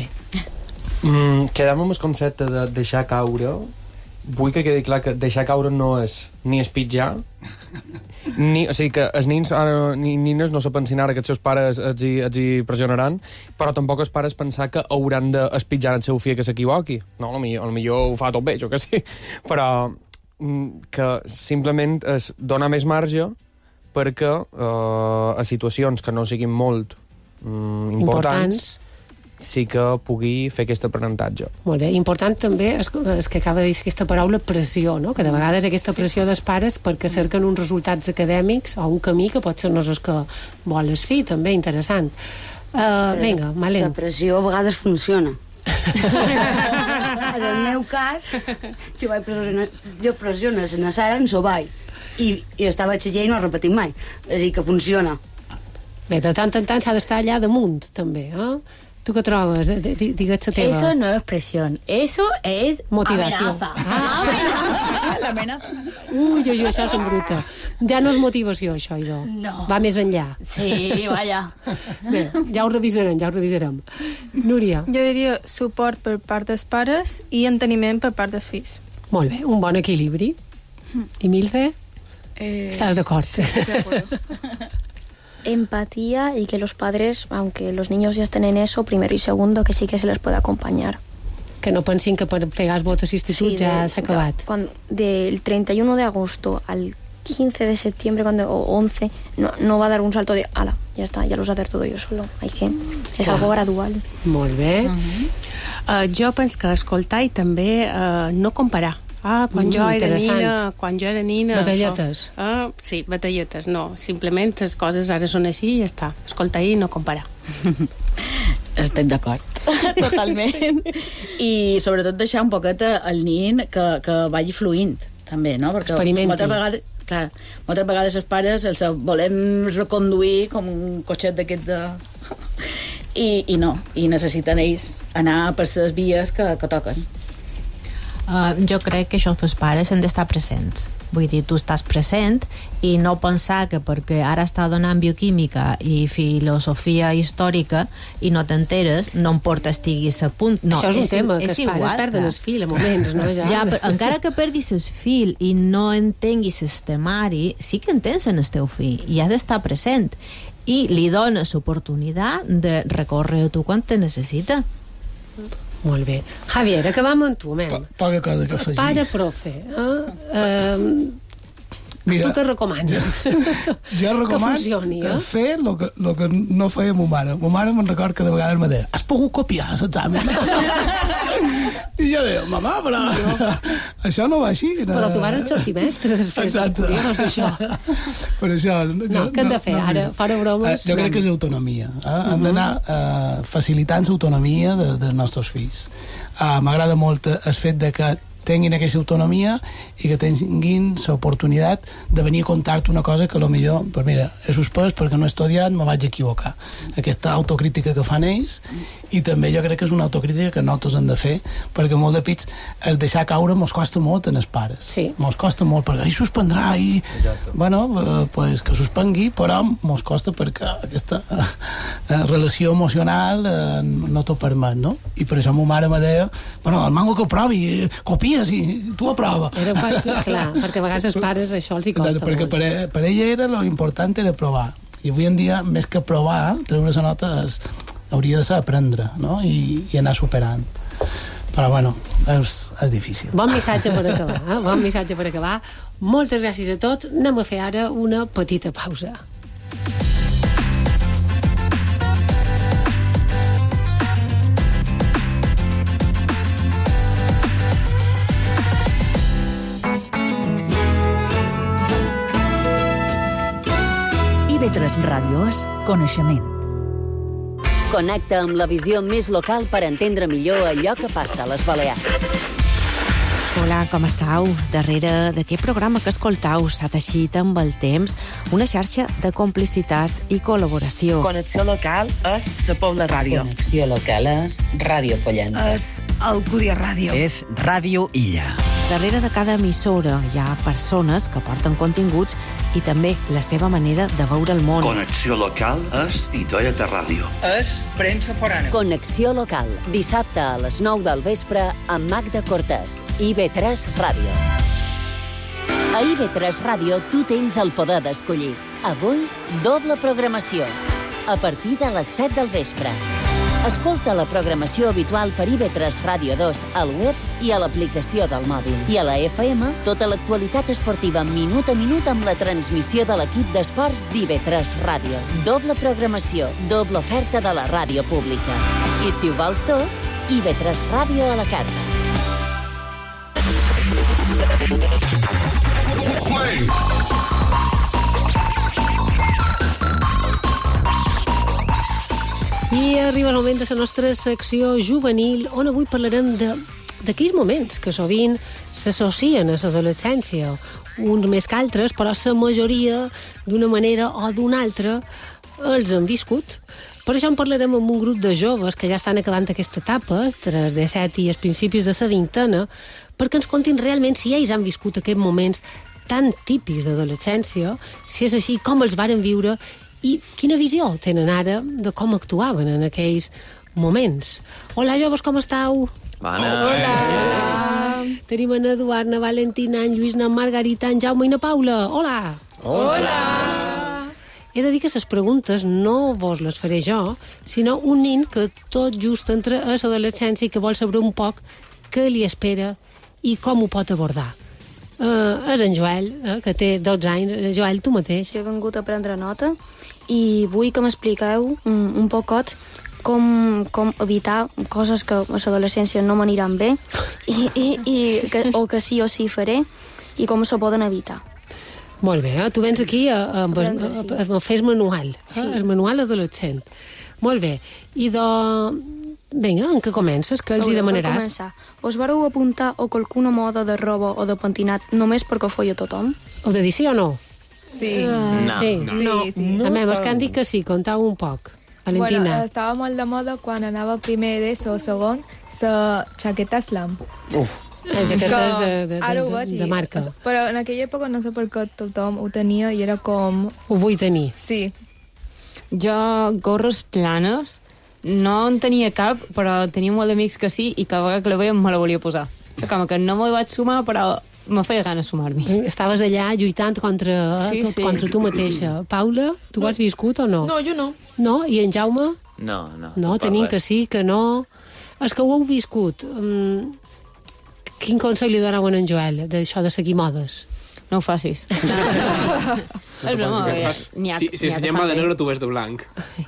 Speaker 12: Mm, quedem amb el concepte de deixar caure. Vull que quedi clar que deixar caure no és ni espitjar ni, o sigui que els nins ara, ni nines no se pensin ara que els seus pares els hi, els hi pressionaran, però tampoc els pares pensar que hauran d'espitjar el seu fill que s'equivoqui. No, potser, potser ho fa tot bé, jo que sí, però que simplement és donar més marge perquè eh, a situacions que no siguin molt mm, importants, importants sí que pugui fer aquest aprenentatge.
Speaker 3: Molt bé. Important també és, és que acaba de dir aquesta paraula pressió, no? Que de vegades aquesta pressió dels pares perquè cerquen uns resultats acadèmics o un camí que pot ser no és el que vol el fill, també interessant. Uh, vinga, Malén.
Speaker 14: La pressió a vegades funciona. En el meu cas, jo vaig pressionar, jo pressiono a Sara en Sobai i, i estava a xaller i no ho repetim mai. És a dir, que funciona.
Speaker 3: Bé, de tant en tant s'ha d'estar allà damunt, també, eh? ¿Tú qué trobes? Digues la teva.
Speaker 16: Eso no es presión, eso es
Speaker 3: motivació.
Speaker 16: Amenaza. Ah. Amenaza.
Speaker 3: La amenaza. Ui, ui, ui, això és bruta. Ja no és motivació, això, idò.
Speaker 16: No.
Speaker 3: Va més enllà.
Speaker 16: Sí, vaja.
Speaker 3: Bé, ja ho revisarem, ja ho revisarem. Núria.
Speaker 9: Jo diria suport per part dels pares i enteniment per part dels fills.
Speaker 3: Molt bé, un bon equilibri. I Milce?
Speaker 10: Eh...
Speaker 3: ¿Estás d'acord?
Speaker 10: Sí, de acuerdo. Empatía y que los padres, aunque los niños ya estén en eso, primero y segundo, que sí que se les puede acompañar.
Speaker 3: Que no pensin que per pegar els votos a institut sí, ja s'ha acabat.
Speaker 10: Cuando, del treinta y uno de agosto al quince de septiembre cuando, o once, no, no va a dar un salto de ala, ya está, ya lo sé hacer todo yo solo. Hay que, és Clar. algo gradual.
Speaker 3: Molt bé.
Speaker 15: Uh-huh. uh, jo penso que escoltar i també uh, no comparar. Ah, quan mm, jo era nina, quan jo era nina...
Speaker 3: Batalletes.
Speaker 15: Això, ah, sí, batalletes, no. Simplement les coses ara són així i ja està. Escolta i no comparar.
Speaker 11: Estic d'acord.
Speaker 16: Totalment.
Speaker 11: I sobretot deixar un poquet el nin que, que vagi fluint, també, no? Perquè moltes vegades, clar, moltes vegades els pares els volem reconduir com un cotxet d'aquest de... I, I no, i necessiten ells anar per les vies que, que toquen.
Speaker 13: Uh, jo crec que això els pares han d'estar presents. Vull dir, tu estàs present i no pensar que perquè ara està donant bioquímica i filosofia històrica i no t'enteres, no importa estiguis a punt. No,
Speaker 3: això és un és, tema, que
Speaker 13: els
Speaker 3: pares igual, perden el fil a moments, no? Ja,
Speaker 13: ja però encara que perdis el fil i no entenguis el temari, sí que entens en el teu fill i has d'estar present i li dones l'oportunitat de recórrer a tu quan te necessita.
Speaker 3: Molt bé. Javier, acabam amb tu, men.
Speaker 8: Po poca cosa que afegir.
Speaker 3: Pare profe. Eh? Uh,
Speaker 8: Mira,
Speaker 3: tu què recomanes?
Speaker 8: Jo recomano
Speaker 3: funcioni, eh?
Speaker 8: fer el que, lo que no feia ma mare. Ma mare me'n record que de vegades me deia has pogut copiar l'examen? I jo deia, mamà, però no. Això no va així. No.
Speaker 3: Però tu vas sortir mestre després.
Speaker 8: Exacte.
Speaker 3: Curiós, això.
Speaker 8: Per això...
Speaker 3: No, jo, què hem de fer no, ara? Fora bromes?
Speaker 8: Jo crec que és autonomia. Eh? Uh-huh. Hem d'anar uh, facilitant l'autonomia de, dels nostres fills. Uh, M'agrada molt el fet de que tinguin aquesta autonomia i que tinguin l'oportunitat de venir a contar-te una cosa que potser, pues mira, he suspès perquè no he estudiat, me vaig equivocar. Aquesta autocrítica que fan ells, i també jo crec que és una autocrítica que nosaltres hem de fer, perquè molt de pits el deixar caure mos costa molt en els pares.
Speaker 3: Sí.
Speaker 8: Mos costa molt, perquè ell suspendrà i... Exacte. Bueno, eh, pues que suspengui, però mos costa perquè aquesta eh, relació emocional eh, no t'ho permet, no? I per això ma mare me deia, bueno, el mango que provi, copia i tu aprova.
Speaker 3: Era perquè, clar, perquè a vegades els pares això els hi costa
Speaker 8: perquè
Speaker 3: molt.
Speaker 8: Per, per ella era lo important era provar. I avui en dia, més que provar, treure la nota és, hauria de ser aprendre, no? I, i anar superant. Però, bueno, és, és difícil.
Speaker 3: Bon missatge per acabar, eh? Bon missatge per acabar. Moltes gràcies a tots. Anem a fer ara una petita pausa.
Speaker 2: I V tres Ràdio és coneixement.
Speaker 7: Connecta amb la visió més local per entendre millor allò que passa a les Balears.
Speaker 17: Hola, com estàu? Darrere d'aquest programa que escoltau s'ha teixit amb el temps una xarxa de complicitats i col·laboració.
Speaker 18: Connexió local és la Pobla Ràdio.
Speaker 19: Connexió local és Ràdio Pollença.
Speaker 17: És Alcúdia Ràdio.
Speaker 19: És Ràdio Illa.
Speaker 17: Darrere de cada emissora hi ha persones que porten continguts i també la seva manera de veure el món.
Speaker 20: Connexió local és Titoia de Ràdio.
Speaker 18: És premsa forana.
Speaker 7: Connexió local, dissabte a les nou del vespre amb Magda Cortés, I V tres Ràdio. A I V tres Ràdio tu tens el poder d'escollir. Avui, doble programació. A partir de les set del vespre. Escolta la programació habitual per I V tres Ràdio dos al web i a l'aplicació del mòbil. I a la F M, tota l'actualitat esportiva minut a minut amb la transmissió de l'equip d'esports d'I V tres Ràdio. Doble programació, doble oferta de la ràdio pública. I si ho vols tot, I V tres Ràdio a la carta.
Speaker 3: I arriba el moment de la nostra secció juvenil, on avui parlarem de d'aquells moments que sovint s'associen a l'adolescència, uns més que altres, però la majoria, d'una manera o d'una altra, els han viscut. Per això en parlarem amb un grup de joves que ja estan acabant aquesta etapa, entre els disset i els principis de la vintena, perquè ens contin realment si ells han viscut aquests moments tan típics d'adolescència, si és així, com els varen viure i quina visió tenen ara de com actuaven en aquells moments. Hola, joves, com estàu?
Speaker 21: Bona.
Speaker 3: Hola. Hola. Tenim en Eduard, na Valentina, en Lluís, na Margarita, en Jaume i na Paula. Hola.
Speaker 21: Hola.
Speaker 3: He de dir que les preguntes no vos les faré jo, sinó un nin que tot just entra a l'adolescència i que vol saber un poc què li espera i com ho pot abordar. Uh, és en Joel, uh, que té dotze anys. Joel, tu mateix.
Speaker 10: Jo he vengut a prendre nota i vull que m'expliqueu un, un pocot com, com evitar coses que a l'adolescència no m'aniran bé i, i, i que, o que sí o sí faré i com se poden evitar.
Speaker 3: Molt bé, eh? Tu vens aquí a, a, a, a, a, a fer el manual, eh? Sí. El manual adolescent. Molt bé. I de... Vinga, en què comences? Què els hi demanaràs?
Speaker 10: Començar. Us vareu apuntar a qualcuna moda de roba o de pentinat només perquè ho feia tothom?
Speaker 3: Heu de dir sí o no?
Speaker 22: Sí.
Speaker 3: Uh,
Speaker 22: no.
Speaker 3: Sí.
Speaker 22: No. Sí, sí.
Speaker 3: A mi, és que han dit que sí, contau un poc. Valentina.
Speaker 22: Bueno, estava molt de moda quan anava primer d'ESO o segon, la jaqueta slam.
Speaker 3: Uf. Les jaquetes de, de,
Speaker 22: Ara ho
Speaker 3: de,
Speaker 22: veig,
Speaker 3: de, de marca.
Speaker 22: I, però en aquella època no sé per què tothom ho tenia i era com...
Speaker 3: Ho vull tenir.
Speaker 22: Sí.
Speaker 23: Jo, gorres planes, no en tenia cap, però tenia molt d'amics que sí, i cada vegada que la veia me la volia posar. Com que no m'hi vaig sumar, però me feia gana sumar-m'hi.
Speaker 3: Estaves allà lluitant contra, sí, tot, sí. contra tu mateixa. Paula, tu ho has viscut o no?
Speaker 22: No, jo no.
Speaker 3: No? I en Jaume?
Speaker 21: No, no.
Speaker 3: No, tenim que sí, que no... És que ho heu viscut. Mm, quin consell li donaven a en Joel, d'això de seguir modes?
Speaker 23: no ho facis. És broma, n'hi ha,
Speaker 1: si si ensenyem mà de negre, tu ves de blanc.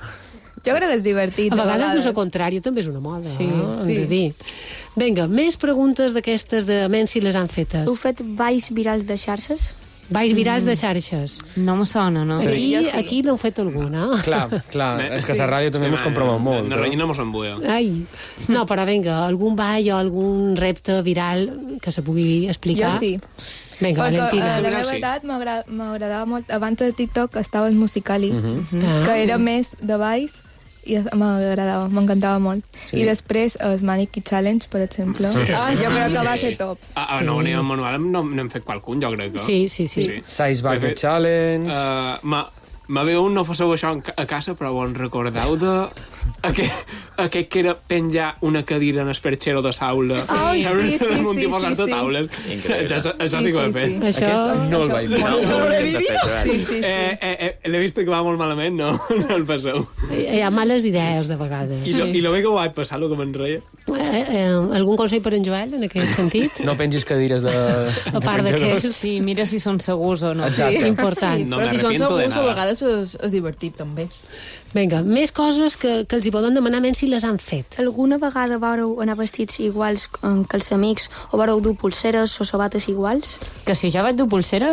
Speaker 22: Jo crec que és divertit.
Speaker 3: A vegades, dus a contrari, també és una moda,
Speaker 22: Sí,
Speaker 3: no? Hem
Speaker 22: sí.
Speaker 3: de dir. Vinga, més preguntes d'aquestes de menys si les han fetes.
Speaker 10: Heu fet balls virals de xarxes?
Speaker 3: Balls virals de xarxes.
Speaker 23: No me sona, no?
Speaker 3: Aquí,
Speaker 10: Sí, jo sí.
Speaker 3: aquí n'heu fet alguna.
Speaker 12: Clar, clar, és que a la ràdio també mos comprovem molt.
Speaker 1: Na reina mos embuia.
Speaker 3: Ai. No, però vinga, algun ball o algun repte viral que se pugui explicar?
Speaker 22: Jo sí.
Speaker 3: Vinga,
Speaker 22: Perquè
Speaker 3: Valentina.
Speaker 22: a la meva edat m'agra- m'agradava molt. Abans de TikTok estava el Musical.ly,
Speaker 3: Ah,
Speaker 22: que
Speaker 3: sí.
Speaker 22: era més de balls i m'agradava, m'encantava molt.
Speaker 1: Sí.
Speaker 22: I després el Mannequin Challenge, per exemple.
Speaker 1: Ah, sí.
Speaker 22: Jo crec que va ser top.
Speaker 1: A, a no, sí. amb Manuel no n'hem fet qualcun, jo crec que.
Speaker 3: Sí, sí, sí.
Speaker 12: Size Bucket Challenge.
Speaker 1: Uh, ma, ma ve un, no faceu això en ca- a casa, però vos recordeu de... Aquest, aquest que era penjar una cadira en el perxero de saula.
Speaker 22: Ai, sí, sí,
Speaker 1: Un
Speaker 22: sí,
Speaker 1: tipus
Speaker 22: sí,
Speaker 1: de
Speaker 22: sí.
Speaker 1: taules.
Speaker 22: Increïble.
Speaker 1: Això, això
Speaker 22: Sí,
Speaker 1: sí que ho he
Speaker 22: sí,
Speaker 1: fet.
Speaker 22: sí. Això-
Speaker 12: Aquest no el vaig
Speaker 22: això-
Speaker 12: veure.
Speaker 22: No l'he vist. Sí, sí, sí.
Speaker 1: Eh, eh, eh, l'he vist que va molt malament, no? No el passeu.
Speaker 3: Hi ha males idees, de vegades.
Speaker 1: I, lo, I lo bé que ho vaig passar, lo que me'n reia.
Speaker 3: Eh, eh, algun consell per en Joel, en aquest sentit?
Speaker 12: No pengis cadires de...
Speaker 3: A part d'aquests.
Speaker 23: Sí, mira si són segurs o no.
Speaker 12: Exacte.
Speaker 23: Sí.
Speaker 3: Important.
Speaker 22: Sí,
Speaker 1: No
Speaker 22: però
Speaker 1: me
Speaker 22: si són
Speaker 1: arrepiento de
Speaker 22: segurs, a
Speaker 1: nada.
Speaker 22: vegades és, és divertit, també.
Speaker 3: Vinga, més coses que, que els hi poden demanar menys si les han fet.
Speaker 10: Alguna vegada vareu anar vestits iguals eh, que els amics o vareu dur pulseres o sabates iguals?
Speaker 23: Que si jo vaig dur pulseres,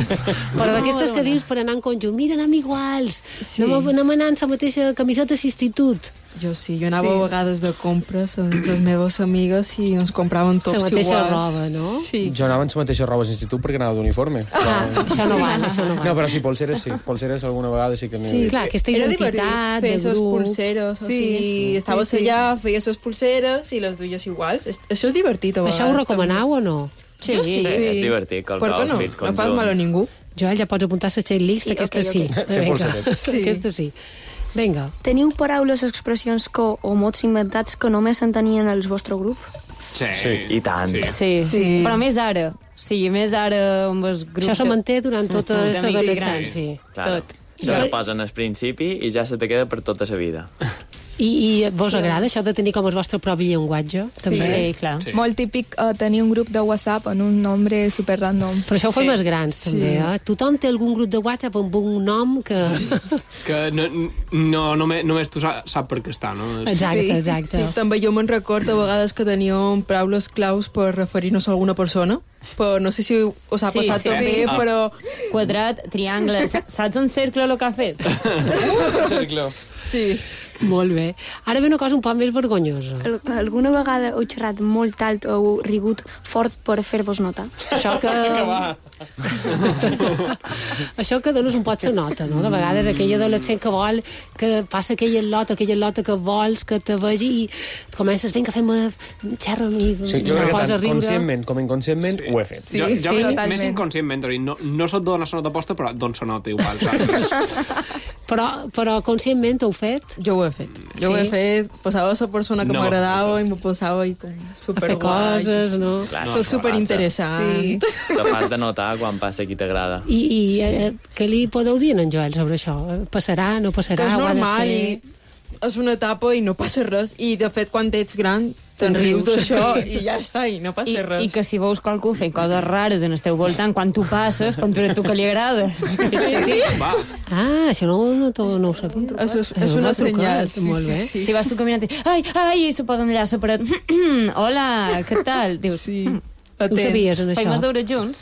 Speaker 3: Però d'aquestes que dius per anar en conjunt, mira, anem iguals,
Speaker 22: Sí.
Speaker 3: anem, anem anant amb la mateixa camiseta d'institut.
Speaker 22: Jo sí, jo anava
Speaker 3: Sí.
Speaker 22: a vegades de compres amb les meves amigues i ens compraven tops
Speaker 3: La mateixa
Speaker 22: iguals.
Speaker 3: roba, no?
Speaker 22: Sí.
Speaker 12: Jo anava en la mateixa roba a l'institut perquè anava d'uniforme.
Speaker 3: Ah, això no val, això no val.
Speaker 12: No, però sí, polseres sí. Polseres alguna vegada sí que n'hi
Speaker 3: Sí, clar, aquesta
Speaker 22: Era
Speaker 3: identitat
Speaker 22: divertit
Speaker 3: de
Speaker 22: fer les
Speaker 3: grup.
Speaker 22: pulseres, o Sí. sigui, estaves Sí, sí. allà, feies les pulseres i les duies iguals. És- Això és divertit, a vegades.
Speaker 3: Això ho recomanau o no?
Speaker 22: Sí, jo sí.
Speaker 5: Sí, és divertit, que el
Speaker 22: Per què no?
Speaker 5: outfit
Speaker 22: No fas mal a ningú.
Speaker 3: Joel, ja pots apuntar a la checklist,
Speaker 10: Sí,
Speaker 3: aquesta
Speaker 10: ok, ok.
Speaker 3: sí.
Speaker 12: Fer
Speaker 3: Vinga,
Speaker 12: polseres.
Speaker 22: Sí.
Speaker 3: Aquesta sí. Vinga.
Speaker 10: Teniu paraules, expressions que, o mots inventats que només s'entenien els vostre grup?
Speaker 1: Sí.
Speaker 5: Sí, i tant.
Speaker 1: Sí.
Speaker 23: Sí,
Speaker 22: Sí.
Speaker 23: però més ara. Sí, més ara amb el grup...
Speaker 3: Això se
Speaker 23: de-
Speaker 3: manté durant tota
Speaker 23: Mhm.
Speaker 3: la
Speaker 23: D'amics
Speaker 3: adolescència.
Speaker 5: Claro.
Speaker 23: Tot.
Speaker 5: Això se posa en el principi i ja se te queda per tota la vida.
Speaker 3: I, I vos agrada això de tenir com el vostre propi llenguatge? També?
Speaker 23: Sí, clar.
Speaker 1: Sí.
Speaker 22: Molt típic uh, tenir un grup de WhatsApp en un nombre super random.
Speaker 3: Però això ho fem
Speaker 1: Sí.
Speaker 3: els grans, també, eh? Tothom té algun grup de WhatsApp amb un nom que...
Speaker 1: Que no, no, només, només tu sa- sap per què està, no?
Speaker 3: Exacte, exacte.
Speaker 22: Sí, també jo me'n recordo a vegades que teníem paraules claus per referir-nos a alguna persona, però no sé si us ha
Speaker 23: Sí,
Speaker 22: passat
Speaker 23: sí.
Speaker 22: també,
Speaker 1: Ah.
Speaker 22: però...
Speaker 23: Quadrat, triangle... Sa- Saps un cercle el que ha fet?
Speaker 12: Cercle.
Speaker 22: Sí.
Speaker 3: Molt bé. Ara ve una cosa un poc més vergonyosa.
Speaker 10: Al alguna vegada heu xerrat molt alt o heu rigut fort per fer-vos notar?
Speaker 3: Això que... Això que dones un pot se nota, no? De vegades aquell adolescent que vol que passa aquella lota, aquella lota que vols que te vegi i comences, vinga, fem-me xerra amb mi,
Speaker 12: Sí, jo crec que
Speaker 3: posa a
Speaker 12: tant
Speaker 3: riure.
Speaker 12: conscientment com inconscientment ho he fet.
Speaker 22: Sí,
Speaker 1: jo, jo
Speaker 22: sí,
Speaker 1: més,
Speaker 22: totalment.
Speaker 1: més inconscientment, o sigui, no, no soc donar sonota posta, però don sonota igual, saps?
Speaker 3: Però, però conscientment ho heu fet?
Speaker 22: Jo ho he fet. Jo
Speaker 3: Sí?
Speaker 22: ho he fet, posava a la persona que
Speaker 1: No,
Speaker 22: m'agradava i me posava i com
Speaker 3: A
Speaker 22: super
Speaker 3: fer coses, no?
Speaker 5: Clar,
Speaker 22: Soc
Speaker 5: no,
Speaker 22: super interessant. Sí.
Speaker 5: Te fas de notar quan passa qui t'agrada.
Speaker 3: I, i eh, què li podeu dir a en Joel sobre això? Passarà, no passarà?
Speaker 22: Que és
Speaker 3: ho ha de
Speaker 22: normal
Speaker 3: fer?
Speaker 22: i és una etapa i no passa res. I, de fet, quan ets gran, te'n rius d'això i ja està, i no passa
Speaker 23: I,
Speaker 22: res.
Speaker 23: I que si veus qualcú fent coses rares en el teu voltant, quan tu passes, pensa tu que li agrada. Sí, sí.
Speaker 1: Va.
Speaker 3: Ah, això no, no, no, no ho sabia.
Speaker 22: Això és,
Speaker 3: Això
Speaker 22: és
Speaker 3: m'ha
Speaker 22: una
Speaker 3: trucat,
Speaker 22: senyal. Sí,
Speaker 3: molt bé.
Speaker 22: sí, sí.
Speaker 23: Si vas tu caminant i... Ai, ai, i s'ho posen allà separat. Hola, què tal? Dius,
Speaker 22: Sí.
Speaker 3: Ho
Speaker 22: Atent.
Speaker 3: sabies, en
Speaker 23: feim
Speaker 3: això?
Speaker 23: els deures junts?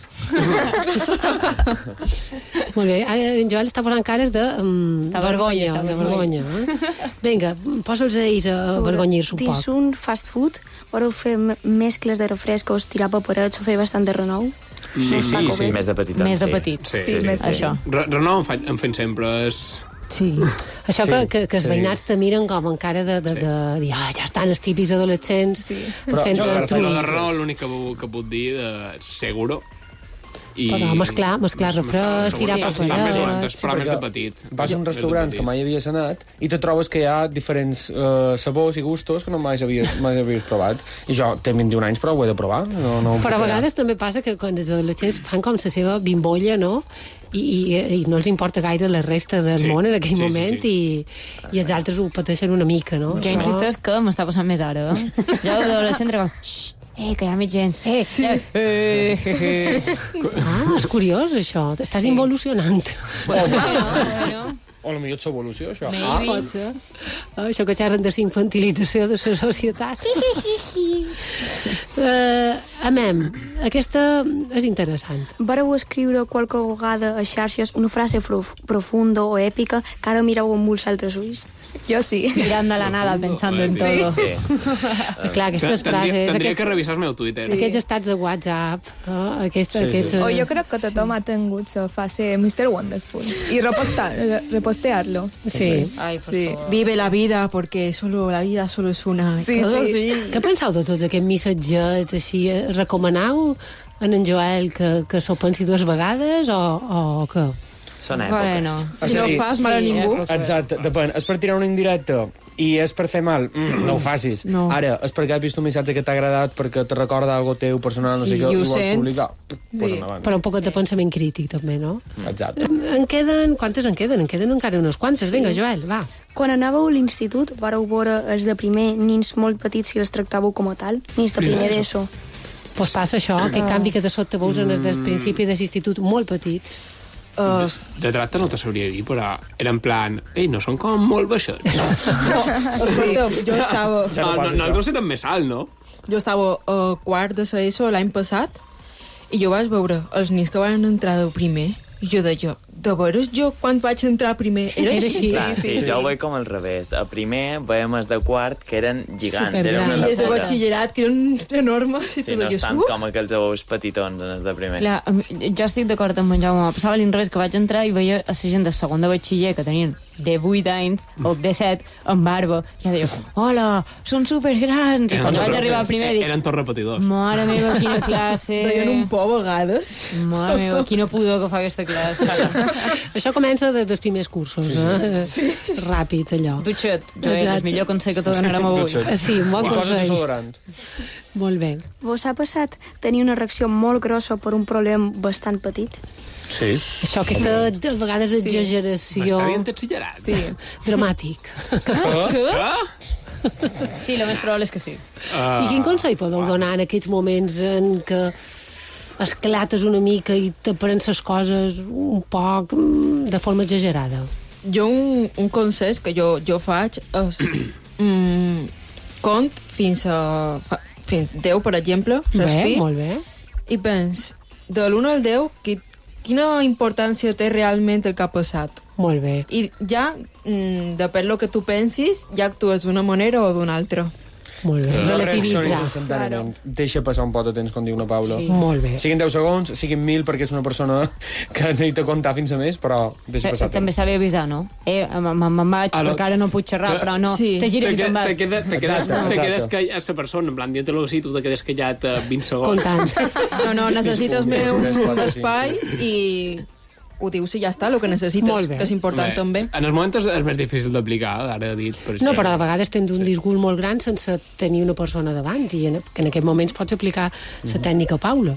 Speaker 3: Molt bé. Ara en Joel està posant cares de um,
Speaker 23: Està
Speaker 3: vergonya.
Speaker 23: vergonya, està
Speaker 3: de vergonya. Eh? Vinga, posa'ls a ells a avergonyir-se un
Speaker 10: Dins
Speaker 3: poc.
Speaker 10: un fast food, vareu fer me- mescles de refrescos, tirar paperets o fer bastant de renou?
Speaker 5: Sí, sí,
Speaker 10: Paco,
Speaker 5: sí,
Speaker 10: bé.
Speaker 5: més de petit.
Speaker 23: Més de
Speaker 5: sí.
Speaker 23: petits.
Speaker 1: Sí,
Speaker 22: Sí, més
Speaker 23: Això.
Speaker 1: Re- Renou en, fa, en fem sempre. És...
Speaker 22: Sí.
Speaker 3: Això
Speaker 12: Sí,
Speaker 3: que, que, que els
Speaker 12: sí.
Speaker 3: veïnats te miren com encara de, de,
Speaker 1: Sí.
Speaker 3: de, de dir, ah, ja estan els típics adolescents
Speaker 22: Sí.
Speaker 12: Però
Speaker 3: fent
Speaker 12: jo-
Speaker 3: de
Speaker 1: Però de
Speaker 3: truistes.
Speaker 1: renou l'únic que, pu- que puc dir de seguro. I...
Speaker 3: Però mesclar- mesclar refresc, tirar
Speaker 1: paperets.
Speaker 3: paperets.
Speaker 1: Però més de
Speaker 12: perquè
Speaker 1: petit.
Speaker 12: Vas a un
Speaker 1: Més de
Speaker 12: restaurant
Speaker 1: petit.
Speaker 12: que mai havies anat i te trobes que hi ha diferents uh, sabors i gustos que no mai havies, mai havies provat. I jo tenc vint-i-un anys, però ho he de provar. No, no ho puc
Speaker 3: Però a
Speaker 12: fer.
Speaker 3: vegades també passa que quan els adolescents fan com la seva bimbolla, no? I, i, i no els importa gaire la resta del
Speaker 1: Sí,
Speaker 3: món en aquell
Speaker 1: sí, sí,
Speaker 3: moment
Speaker 1: sí.
Speaker 3: I, i els altres ho pateixen una mica, no?
Speaker 23: Jo insisteix que m'està passant més ara. Eh? Jo d'adolescent era com... "Xxt, eh, que hi ha més gent. Eh,
Speaker 22: Sí.
Speaker 23: eh, eh, eh, eh.
Speaker 3: Ah, és curiós, això. Estàs sí. involucionant.
Speaker 12: O potser és l'evolució, això.
Speaker 3: Ah, pot ser. Ah, això que xerren de la infantilització de la societat. uh, amem, aquesta és interessant.
Speaker 10: Vareu escriure qualque vegada a xarxes una frase prof profunda o èpica que ara mireu amb molts altres ulls?
Speaker 9: Jo sí.
Speaker 23: Mirando a la nada, pensando en todo.
Speaker 5: Sí.
Speaker 3: Clar, aquestes
Speaker 1: Tendria,
Speaker 3: frases...
Speaker 1: tendria
Speaker 3: aquest,
Speaker 1: que revisar el meu Twitter.
Speaker 3: sí. Aquests estats de WhatsApp, no? Aquest,
Speaker 1: Sí, sí.
Speaker 3: aquests,
Speaker 9: O jo crec que tothom ha tingut la fase mister Wonderful i repostar, repostear-lo.
Speaker 3: Sí.
Speaker 23: Ai, por
Speaker 9: Sí.
Speaker 23: favor.
Speaker 22: Vive la vida, porque solo la vida solo es una.
Speaker 9: Sí,
Speaker 22: Coses
Speaker 9: sí.
Speaker 22: així.
Speaker 3: Què penseu de tots aquests missatgets així? Recomaneu en en Joel que, que s'ho pensi dues vegades o, o què?
Speaker 5: Són èpoques.
Speaker 23: Bueno,
Speaker 22: Si no fas mal a ningú.
Speaker 12: Exacte, depèn. És per tirar una indirecta i és per fer mal, mm, no ho facis.
Speaker 22: No.
Speaker 12: Ara, és perquè has vist un missatge que t'ha agradat, perquè te recorda algo teu personal, no
Speaker 22: Sí,
Speaker 12: sé què,
Speaker 22: i ho
Speaker 12: i vols
Speaker 22: sents.
Speaker 12: publicar.
Speaker 9: Sí.
Speaker 12: Pues endavant.
Speaker 3: Però un poc de pensament crític, també, no?
Speaker 12: Exacte.
Speaker 3: En queden... Quantes en queden? En queden encara unes quantes. Vinga, Joel, va.
Speaker 10: Quan anàveu a l'institut, vareu veure els de primer nins molt petits si els tractàveu com a tal? Nins de primer d'ESO.
Speaker 3: Pues passa això, aquest canvi que de sobte veus en el del principi de l'institut molt petits.
Speaker 22: Uh,
Speaker 1: De tracte no te sabria dir, però era en plan... Ei, no són com molt baixets.
Speaker 22: escolta, jo estava...
Speaker 12: Ja no
Speaker 1: No, no,
Speaker 12: passa això.
Speaker 1: nosaltres érem més alt, no?
Speaker 22: Jo estava a quart de la ESO l'any passat i jo vaig veure els nens que van entrar de primer i jo deia, de veres jo quan vaig entrar primer era,
Speaker 3: Era
Speaker 22: així?
Speaker 3: així.
Speaker 5: Clar, sí,
Speaker 9: sí,
Speaker 5: sí,
Speaker 9: sí.
Speaker 5: jo ho veig com al revés. A primer veiem els de quart, que eren gigants.
Speaker 3: Supergrans.
Speaker 5: Eren una
Speaker 22: I els de
Speaker 5: locura.
Speaker 22: batxillerat que eren enormes i
Speaker 5: Sí,
Speaker 22: tu
Speaker 5: no
Speaker 22: deies,
Speaker 5: estan
Speaker 22: uh,
Speaker 5: com aquells ous petitons en els de primer.
Speaker 23: clar, jo estic d'acord amb en Jaume. Passava a l'inrevés, que vaig entrar i veia a la gent de segon de batxiller que tenien de vuit anys o de set amb barba. I ja deia, hola, són supergrans. I quan
Speaker 1: tots
Speaker 23: vaig arribar al primer dic,
Speaker 1: Eren tots repetidors.
Speaker 23: mare meva, quina classe.
Speaker 22: deien un por a vegades.
Speaker 23: Mare meva, quina pudor que fa aquesta classe.
Speaker 3: Això comença des dels primers cursos, eh? Sí. Ràpid, allò.
Speaker 23: Dutxet, Joel,
Speaker 3: Exacte.
Speaker 23: el millor consell que te donarem avui.
Speaker 12: Dutxet.
Speaker 3: Sí, un bon
Speaker 12: Posa't
Speaker 3: consell.
Speaker 12: desodorant.
Speaker 3: Molt bé.
Speaker 10: Vos ha passat tenir una reacció molt grossa per un problema bastant petit?
Speaker 12: Sí.
Speaker 3: Això, aquesta, a vegades,
Speaker 9: Sí.
Speaker 3: exageració...
Speaker 1: M'està dient exagerat.
Speaker 9: Sí.
Speaker 3: Dramàtic.
Speaker 1: Ah?
Speaker 23: Sí, el més probable és que sí.
Speaker 1: Ah.
Speaker 3: I quin consell podeu donar en aquests moments en què esclates una mica i te prens les coses un poc mm, de forma exagerada?
Speaker 22: Jo un, un consell que jo, jo faig és mm, cont fins a fa, fins deu, per exemple,
Speaker 3: Bé,
Speaker 22: respir,
Speaker 3: molt bé.
Speaker 22: i pens de l'un al deu qui, quina importància té realment el que ha passat.
Speaker 3: Molt bé.
Speaker 22: I ja, mm, depèn del que tu pensis, ja actues d'una manera o d'una altra.
Speaker 3: Molt bé.
Speaker 12: No
Speaker 3: Relativitzar.
Speaker 12: reaccionis instantàniament. Deixa passar un pot de temps, com diu una Paula.
Speaker 3: Sí. Molt bé.
Speaker 12: Siguin deu segons, siguin mil, perquè ets una persona que necessita comptar fins a més, però deixa
Speaker 23: Eh,
Speaker 12: passar
Speaker 23: També
Speaker 12: temps.
Speaker 23: està bé avisar, no? Eh, me'n me vaig,
Speaker 1: Ah, no.
Speaker 23: perquè ara no puc xerrar,
Speaker 1: Clar,
Speaker 23: però no,
Speaker 22: sí.
Speaker 23: te gires i
Speaker 1: Te,
Speaker 23: te'n
Speaker 1: te,
Speaker 23: vas.
Speaker 1: quedes, te, quedes,
Speaker 12: Exacte,
Speaker 1: te quedes
Speaker 12: exacte.
Speaker 1: que a la persona, en plan, dient-te-lo així, tu te quedes callat uh, vint segons.
Speaker 3: Comptant.
Speaker 22: No, no, necessites més un,
Speaker 12: Tres,
Speaker 22: un
Speaker 12: quatre,
Speaker 22: espai i ho dius i ja està, el que necessites,
Speaker 3: Molt bé.
Speaker 22: que és important
Speaker 1: Bé,
Speaker 22: també.
Speaker 1: En els moments és, és més difícil d'aplicar, ara dit. Per
Speaker 3: No,
Speaker 1: exemple.
Speaker 3: però a vegades tens un disgust molt gran sense tenir una persona davant i en, que en aquest moments pots aplicar la tècnica Paula.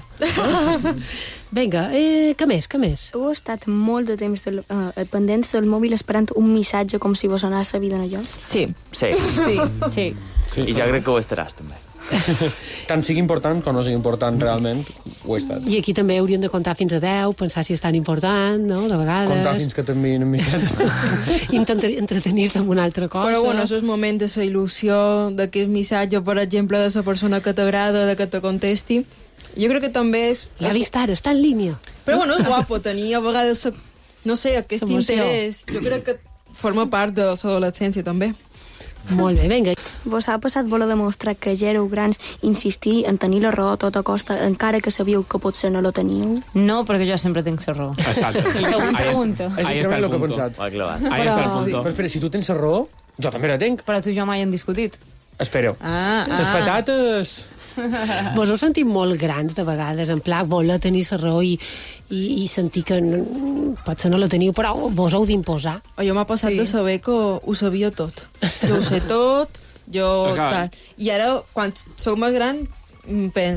Speaker 3: Vinga, eh, què més, què més?
Speaker 10: Heu estat molt de temps del, uh, pendents del mòbil esperant un missatge com si vos anés la vida en allò?
Speaker 22: Sí.
Speaker 5: Sí.
Speaker 22: Sí.
Speaker 23: Sí.
Speaker 12: Sí,
Speaker 5: I jo crec que ho estaràs, també.
Speaker 12: Tant sigui important com no sigui important, realment, ho he estat.
Speaker 3: I aquí també hauríem de comptar fins a deu, pensar si és tan important, no?, de vegades.
Speaker 12: Comptar fins que t'enviïn un missatge.
Speaker 3: Intentar entretenir-te amb una altra cosa.
Speaker 22: Però bueno, això és moment de la il·lusió, d'aquest missatge, per exemple, de la persona que t'agrada, de que te contesti. Jo crec que també és...
Speaker 3: L'ha vist ara, està en línia.
Speaker 22: Però bueno, és guapo tenir a vegades, no sé, aquest
Speaker 3: Emoció.
Speaker 22: interès. Jo crec que forma part de l'adolescència també.
Speaker 3: Molt bé, vinga.
Speaker 10: Vos ha passat voler demostrar que ja éreu grans, insistir en tenir la raó a tota costa, encara que sabíeu que potser no la teníeu?
Speaker 23: No, perquè jo sempre tinc la raó.
Speaker 1: Exacte.
Speaker 23: Següent
Speaker 1: Ahí
Speaker 23: pregunta.
Speaker 1: està-
Speaker 12: És
Speaker 1: ahí està
Speaker 12: literalment
Speaker 1: el
Speaker 12: el que he
Speaker 1: punto.
Speaker 12: pensat.
Speaker 5: Ho ha clavat.
Speaker 1: Ahí està el
Speaker 3: Però-
Speaker 1: punto.
Speaker 12: Però espera, si tu tens la raó, jo també la tinc.
Speaker 23: Però tu i jo mai hem discutit.
Speaker 12: Espera.
Speaker 23: Ah,
Speaker 12: Les
Speaker 23: ah.
Speaker 12: patates...
Speaker 3: Vos heu sentit molt grans de vegades, en pla, voler tenir la raó i, i, i sentir que no, potser no la teniu, però vos heu d'imposar.
Speaker 22: O jo m'ha passat
Speaker 9: Sí.
Speaker 22: de saber que ho sabia tot. Jo ho sé tot, jo
Speaker 1: Acaba.
Speaker 22: tal. I ara, quan sóc més gran, mm, pens,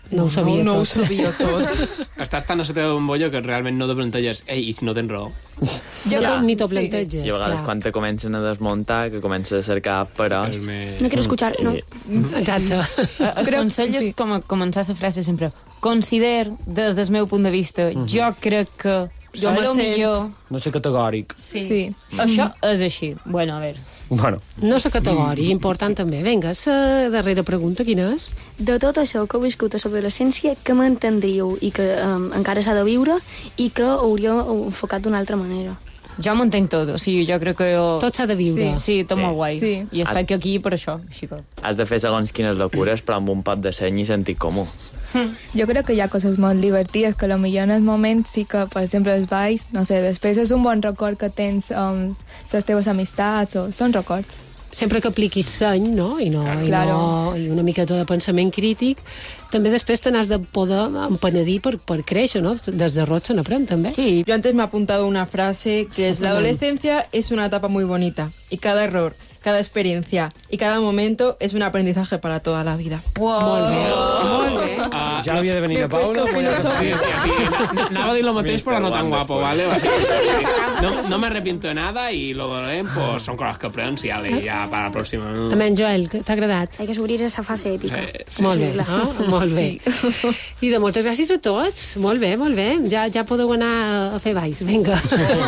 Speaker 3: No ho sabia
Speaker 22: no, no
Speaker 3: tot.
Speaker 22: ho sabia tot.
Speaker 1: Estàs tan a la teva bombolla que realment no te planteges ei, i si no tens raó?
Speaker 3: Jo no, ni t'ho planteges,
Speaker 5: I a vegades
Speaker 3: clar.
Speaker 5: quan te comencen a desmuntar, que comences a cercar peròs...
Speaker 10: No quiero escuchar, no.
Speaker 3: Exacte.
Speaker 23: El consell és com a començar la frase sempre. Consider, des del meu punt de vista, jo crec que...
Speaker 22: Jo
Speaker 23: a
Speaker 22: me
Speaker 23: lo
Speaker 22: sent-
Speaker 23: millor...
Speaker 12: No sé categòric.
Speaker 23: Sí.
Speaker 22: Sí.
Speaker 23: Això és així. Bueno, a veure.
Speaker 12: Bueno.
Speaker 3: No sé categòria, important també. Vinga, la darrera pregunta, quina és?
Speaker 10: De tot això que heu viscut a l'adolescència, què m'entendríeu i que um, encara s'ha de viure i que hauríeu enfocat d'una altra manera?
Speaker 23: Jo m'entenc tot, o sigui, jo crec que... Jo...
Speaker 3: Tot s'ha de viure.
Speaker 23: Sí, sí tot
Speaker 5: Sí.
Speaker 23: molt guai.
Speaker 22: Sí.
Speaker 23: I estar aquí per això, així que...
Speaker 5: Has de fer segons quines locures, però amb un pot de seny i sentit comú.
Speaker 9: Jo crec que hi ha coses molt divertides, que potser en el moment sí que, per exemple, els balls, no sé, després és un bon record que tens amb um, les teves amistats, o són records.
Speaker 3: Sempre que apliquis seny, no? I, no, i,
Speaker 9: Claro.
Speaker 3: no, i una miqueta de pensament crític, també després te n'has de poder empenedir per, per créixer, no? Des de roig se n'aprèn, també.
Speaker 22: Sí, yo antes me he apuntado una frase que es: la adolescencia es una etapa muy bonita y cada error, cada experiencia y cada momento es un aprendizaje para toda la vida.
Speaker 3: Wow. Molt bé, molt bé.
Speaker 1: Uh,
Speaker 12: Ja havia de venir a Paula.
Speaker 1: Sí, sí, sí. Anava a dir lo mateix, però no tan guapo, ¿vale? O sea, no, no me arrepiento de nada y lo dolent, pues son cosas que aprens y ale, ya para la próxima. ¿no?
Speaker 3: Almenys, Joel, t'ha agradat?
Speaker 10: Hay que subir esa fase épica.
Speaker 1: Sí, sí.
Speaker 3: Molt bé,
Speaker 10: clar.
Speaker 3: no? Molt bé. I de moltes gràcies a tots. Molt bé, molt bé. Ja, ja podeu anar a fer balls. Vinga.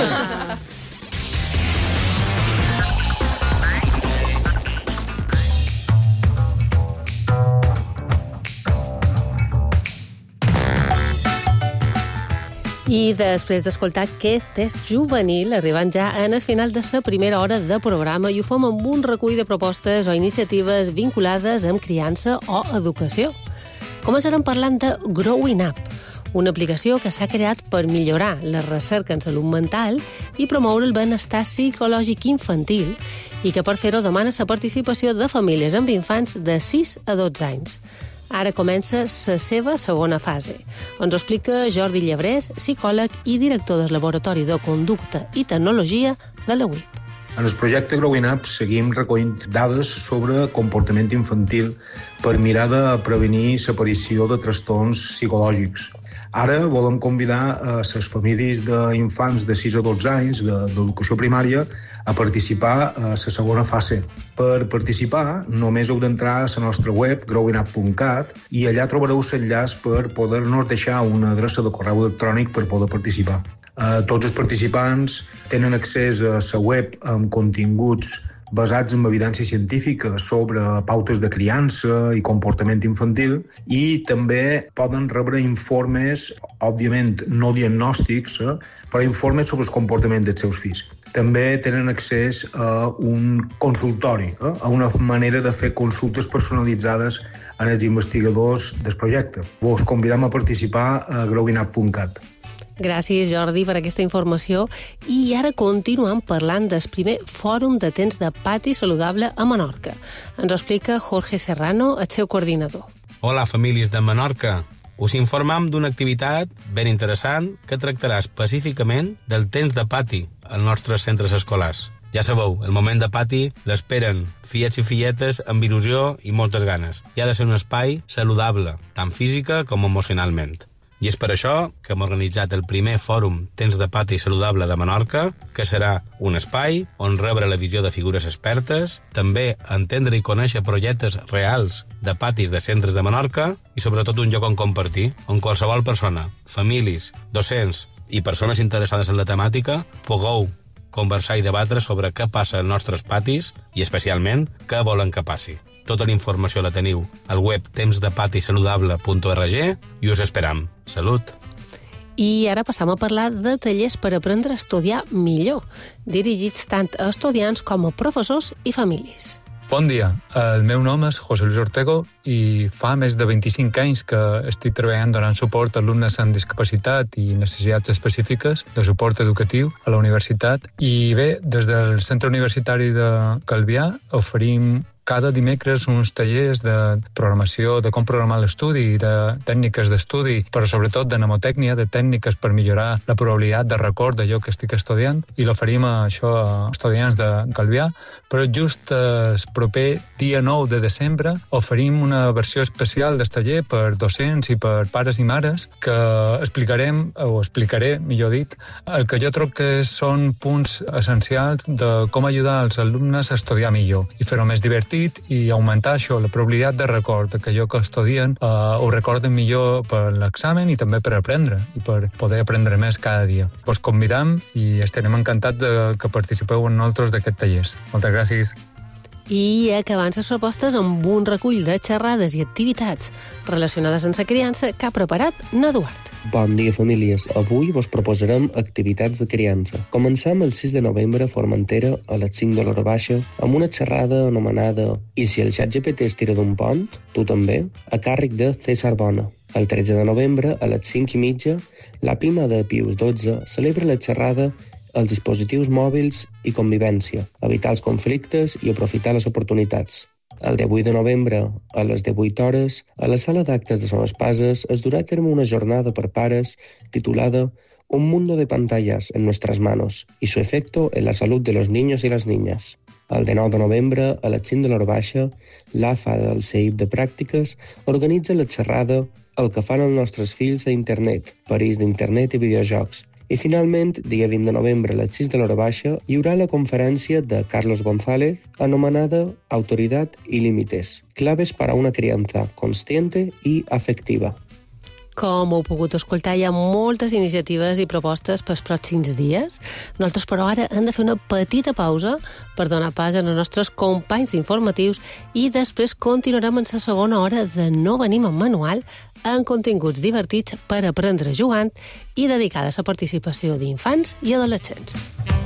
Speaker 3: I després d'escoltar aquest test juvenil, arribant ja en el final de la primera hora de programa, i ho fem amb un recull de propostes o iniciatives vinculades amb criança o educació. Començarem parlant de Growing Up, una aplicació que s'ha creat per millorar la recerca en salut mental i promoure el benestar psicològic infantil i que per fer-ho demana la participació de famílies amb infants de sis a dotze anys. Ara comença la seva segona fase. Ens ho explica Jordi Llebrés, psicòleg i director del Laboratori de Conducta i Tecnologia de la U I P.
Speaker 4: En el projecte Growing Up seguim recollint dades sobre comportament infantil per mirar de prevenir l'aparició de trastorns psicològics. Ara volem convidar a les famílies d'infants de sis a dotze anys d'educació primària a participar a la segona fase. Per participar, només heu d'entrar a la nostra web, growing up punt cat, i allà trobareu l'enllaç per poder-nos deixar una adreça de correu electrònic per poder participar. Eh, tots els participants tenen accés a la web amb continguts basats en evidència científica sobre pautes de criança i comportament infantil, i també poden rebre informes, òbviament no diagnòstics, eh, però informes sobre el comportament dels seus fills. També tenen accés a un consultori, eh, a una manera de fer consultes personalitzades en els investigadors del projecte. Vos convidam a participar a growing up punt cat.
Speaker 3: Gràcies, Jordi, per aquesta informació. I ara continuem parlant del primer fòrum de temps de pati saludable a Menorca. Ens ho explica Jorge Serrano, el seu coordinador.
Speaker 6: Hola, famílies de Menorca. Us informam d'una activitat ben interessant que tractarà específicament del temps de pati als nostres centres escolars. Ja sabeu, el moment de pati l'esperen fiets i filletes amb il·lusió i moltes ganes. I ha de ser un espai saludable, tant física com emocionalment. I és per això que hem organitzat el primer fòrum Temps de Pati Saludable de Menorca, que serà un espai on rebre la visió de figures expertes, també entendre i conèixer projectes reals de patis de centres de Menorca i sobretot un lloc on compartir, on qualsevol persona, famílies, docents i persones interessades en la temàtica pugueu conversar i debatre sobre què passa als nostres patis i especialment què volen que passi. Tota la informació la teniu al web temps de pati saludable punt org i us esperam. Salut!
Speaker 3: I ara passam a parlar de tallers per aprendre a estudiar millor, dirigits tant a estudiants com a professors i famílies.
Speaker 21: Bon dia, el meu nom és José Luis Ortego i fa més de vint-i-cinc anys que estic treballant donant suport a alumnes amb discapacitat i necessitats específiques de suport educatiu a la universitat. I bé, des del Centre Universitari de Calvià oferim cada dimecres uns tallers de programació, de com programar l'estudi, de tècniques d'estudi, però sobretot de mnemotècnia, de tècniques per millorar la probabilitat de record d'allò que estic estudiant, i l'oferim a això a estudiants de Calvià, però just el proper dia nou de desembre oferim una versió especial del taller per docents i per pares i mares que explicarem, o explicaré, millor dit, el que jo trobo que són punts essencials de com ajudar els alumnes a estudiar millor i fer-ho més divertit i augmentar això, la probabilitat de record, que allò que estudien eh, ho recorden millor per l'examen i també per aprendre i per poder aprendre més cada dia. Us convidam i estarem encantats de que participeu en nosaltres d'aquests tallers. Moltes gràcies.
Speaker 3: I acabant les propostes amb un recull de xerrades i activitats relacionades amb la criança que ha preparat n'Eduard.
Speaker 14: Bon dia, famílies. Avui vos proposarem activitats de criança. Comencem el sis de novembre a Formentera, a les cinc de l'hora baixa, amb una xerrada anomenada «I si el xat G P T es tira d'un pont? Tu també?», a càrrec de César Bona. El tretze de novembre, a les cinc i mitja, la Pima de Pius dotze celebra la xerrada els dispositius mòbils i convivència, evitar els conflictes i aprofitar les oportunitats. El divuit de novembre, a les divuit hores, a la sala d'actes de Son Espases es durà a terme una jornada per pares titulada Un mundo de pantallas en nuestras manos y su efecto en la salud de los niños y las niñas. El dinou de novembre, a les cinc de l'hora baixa, l'A F A del C I P de Pràctiques organitza la xerrada El que fan els nostres fills a internet, París d'internet i videojocs. I finalment, dia vint de novembre a les sis de l'hora baixa, hi haurà la conferència de Carlos González anomenada Autoridad y Límites, claves para una crianza consciente y afectiva.
Speaker 3: Com heu pogut escoltar, hi ha moltes iniciatives i propostes pels pròxims dies. Nosaltres, però, ara hem de fer una petita pausa per donar pas als nostres companys d'informatius i després continuarem en la segona hora de No venim amb manual amb continguts divertits per aprendre jugant i dedicada a la participació d'infants i adolescents.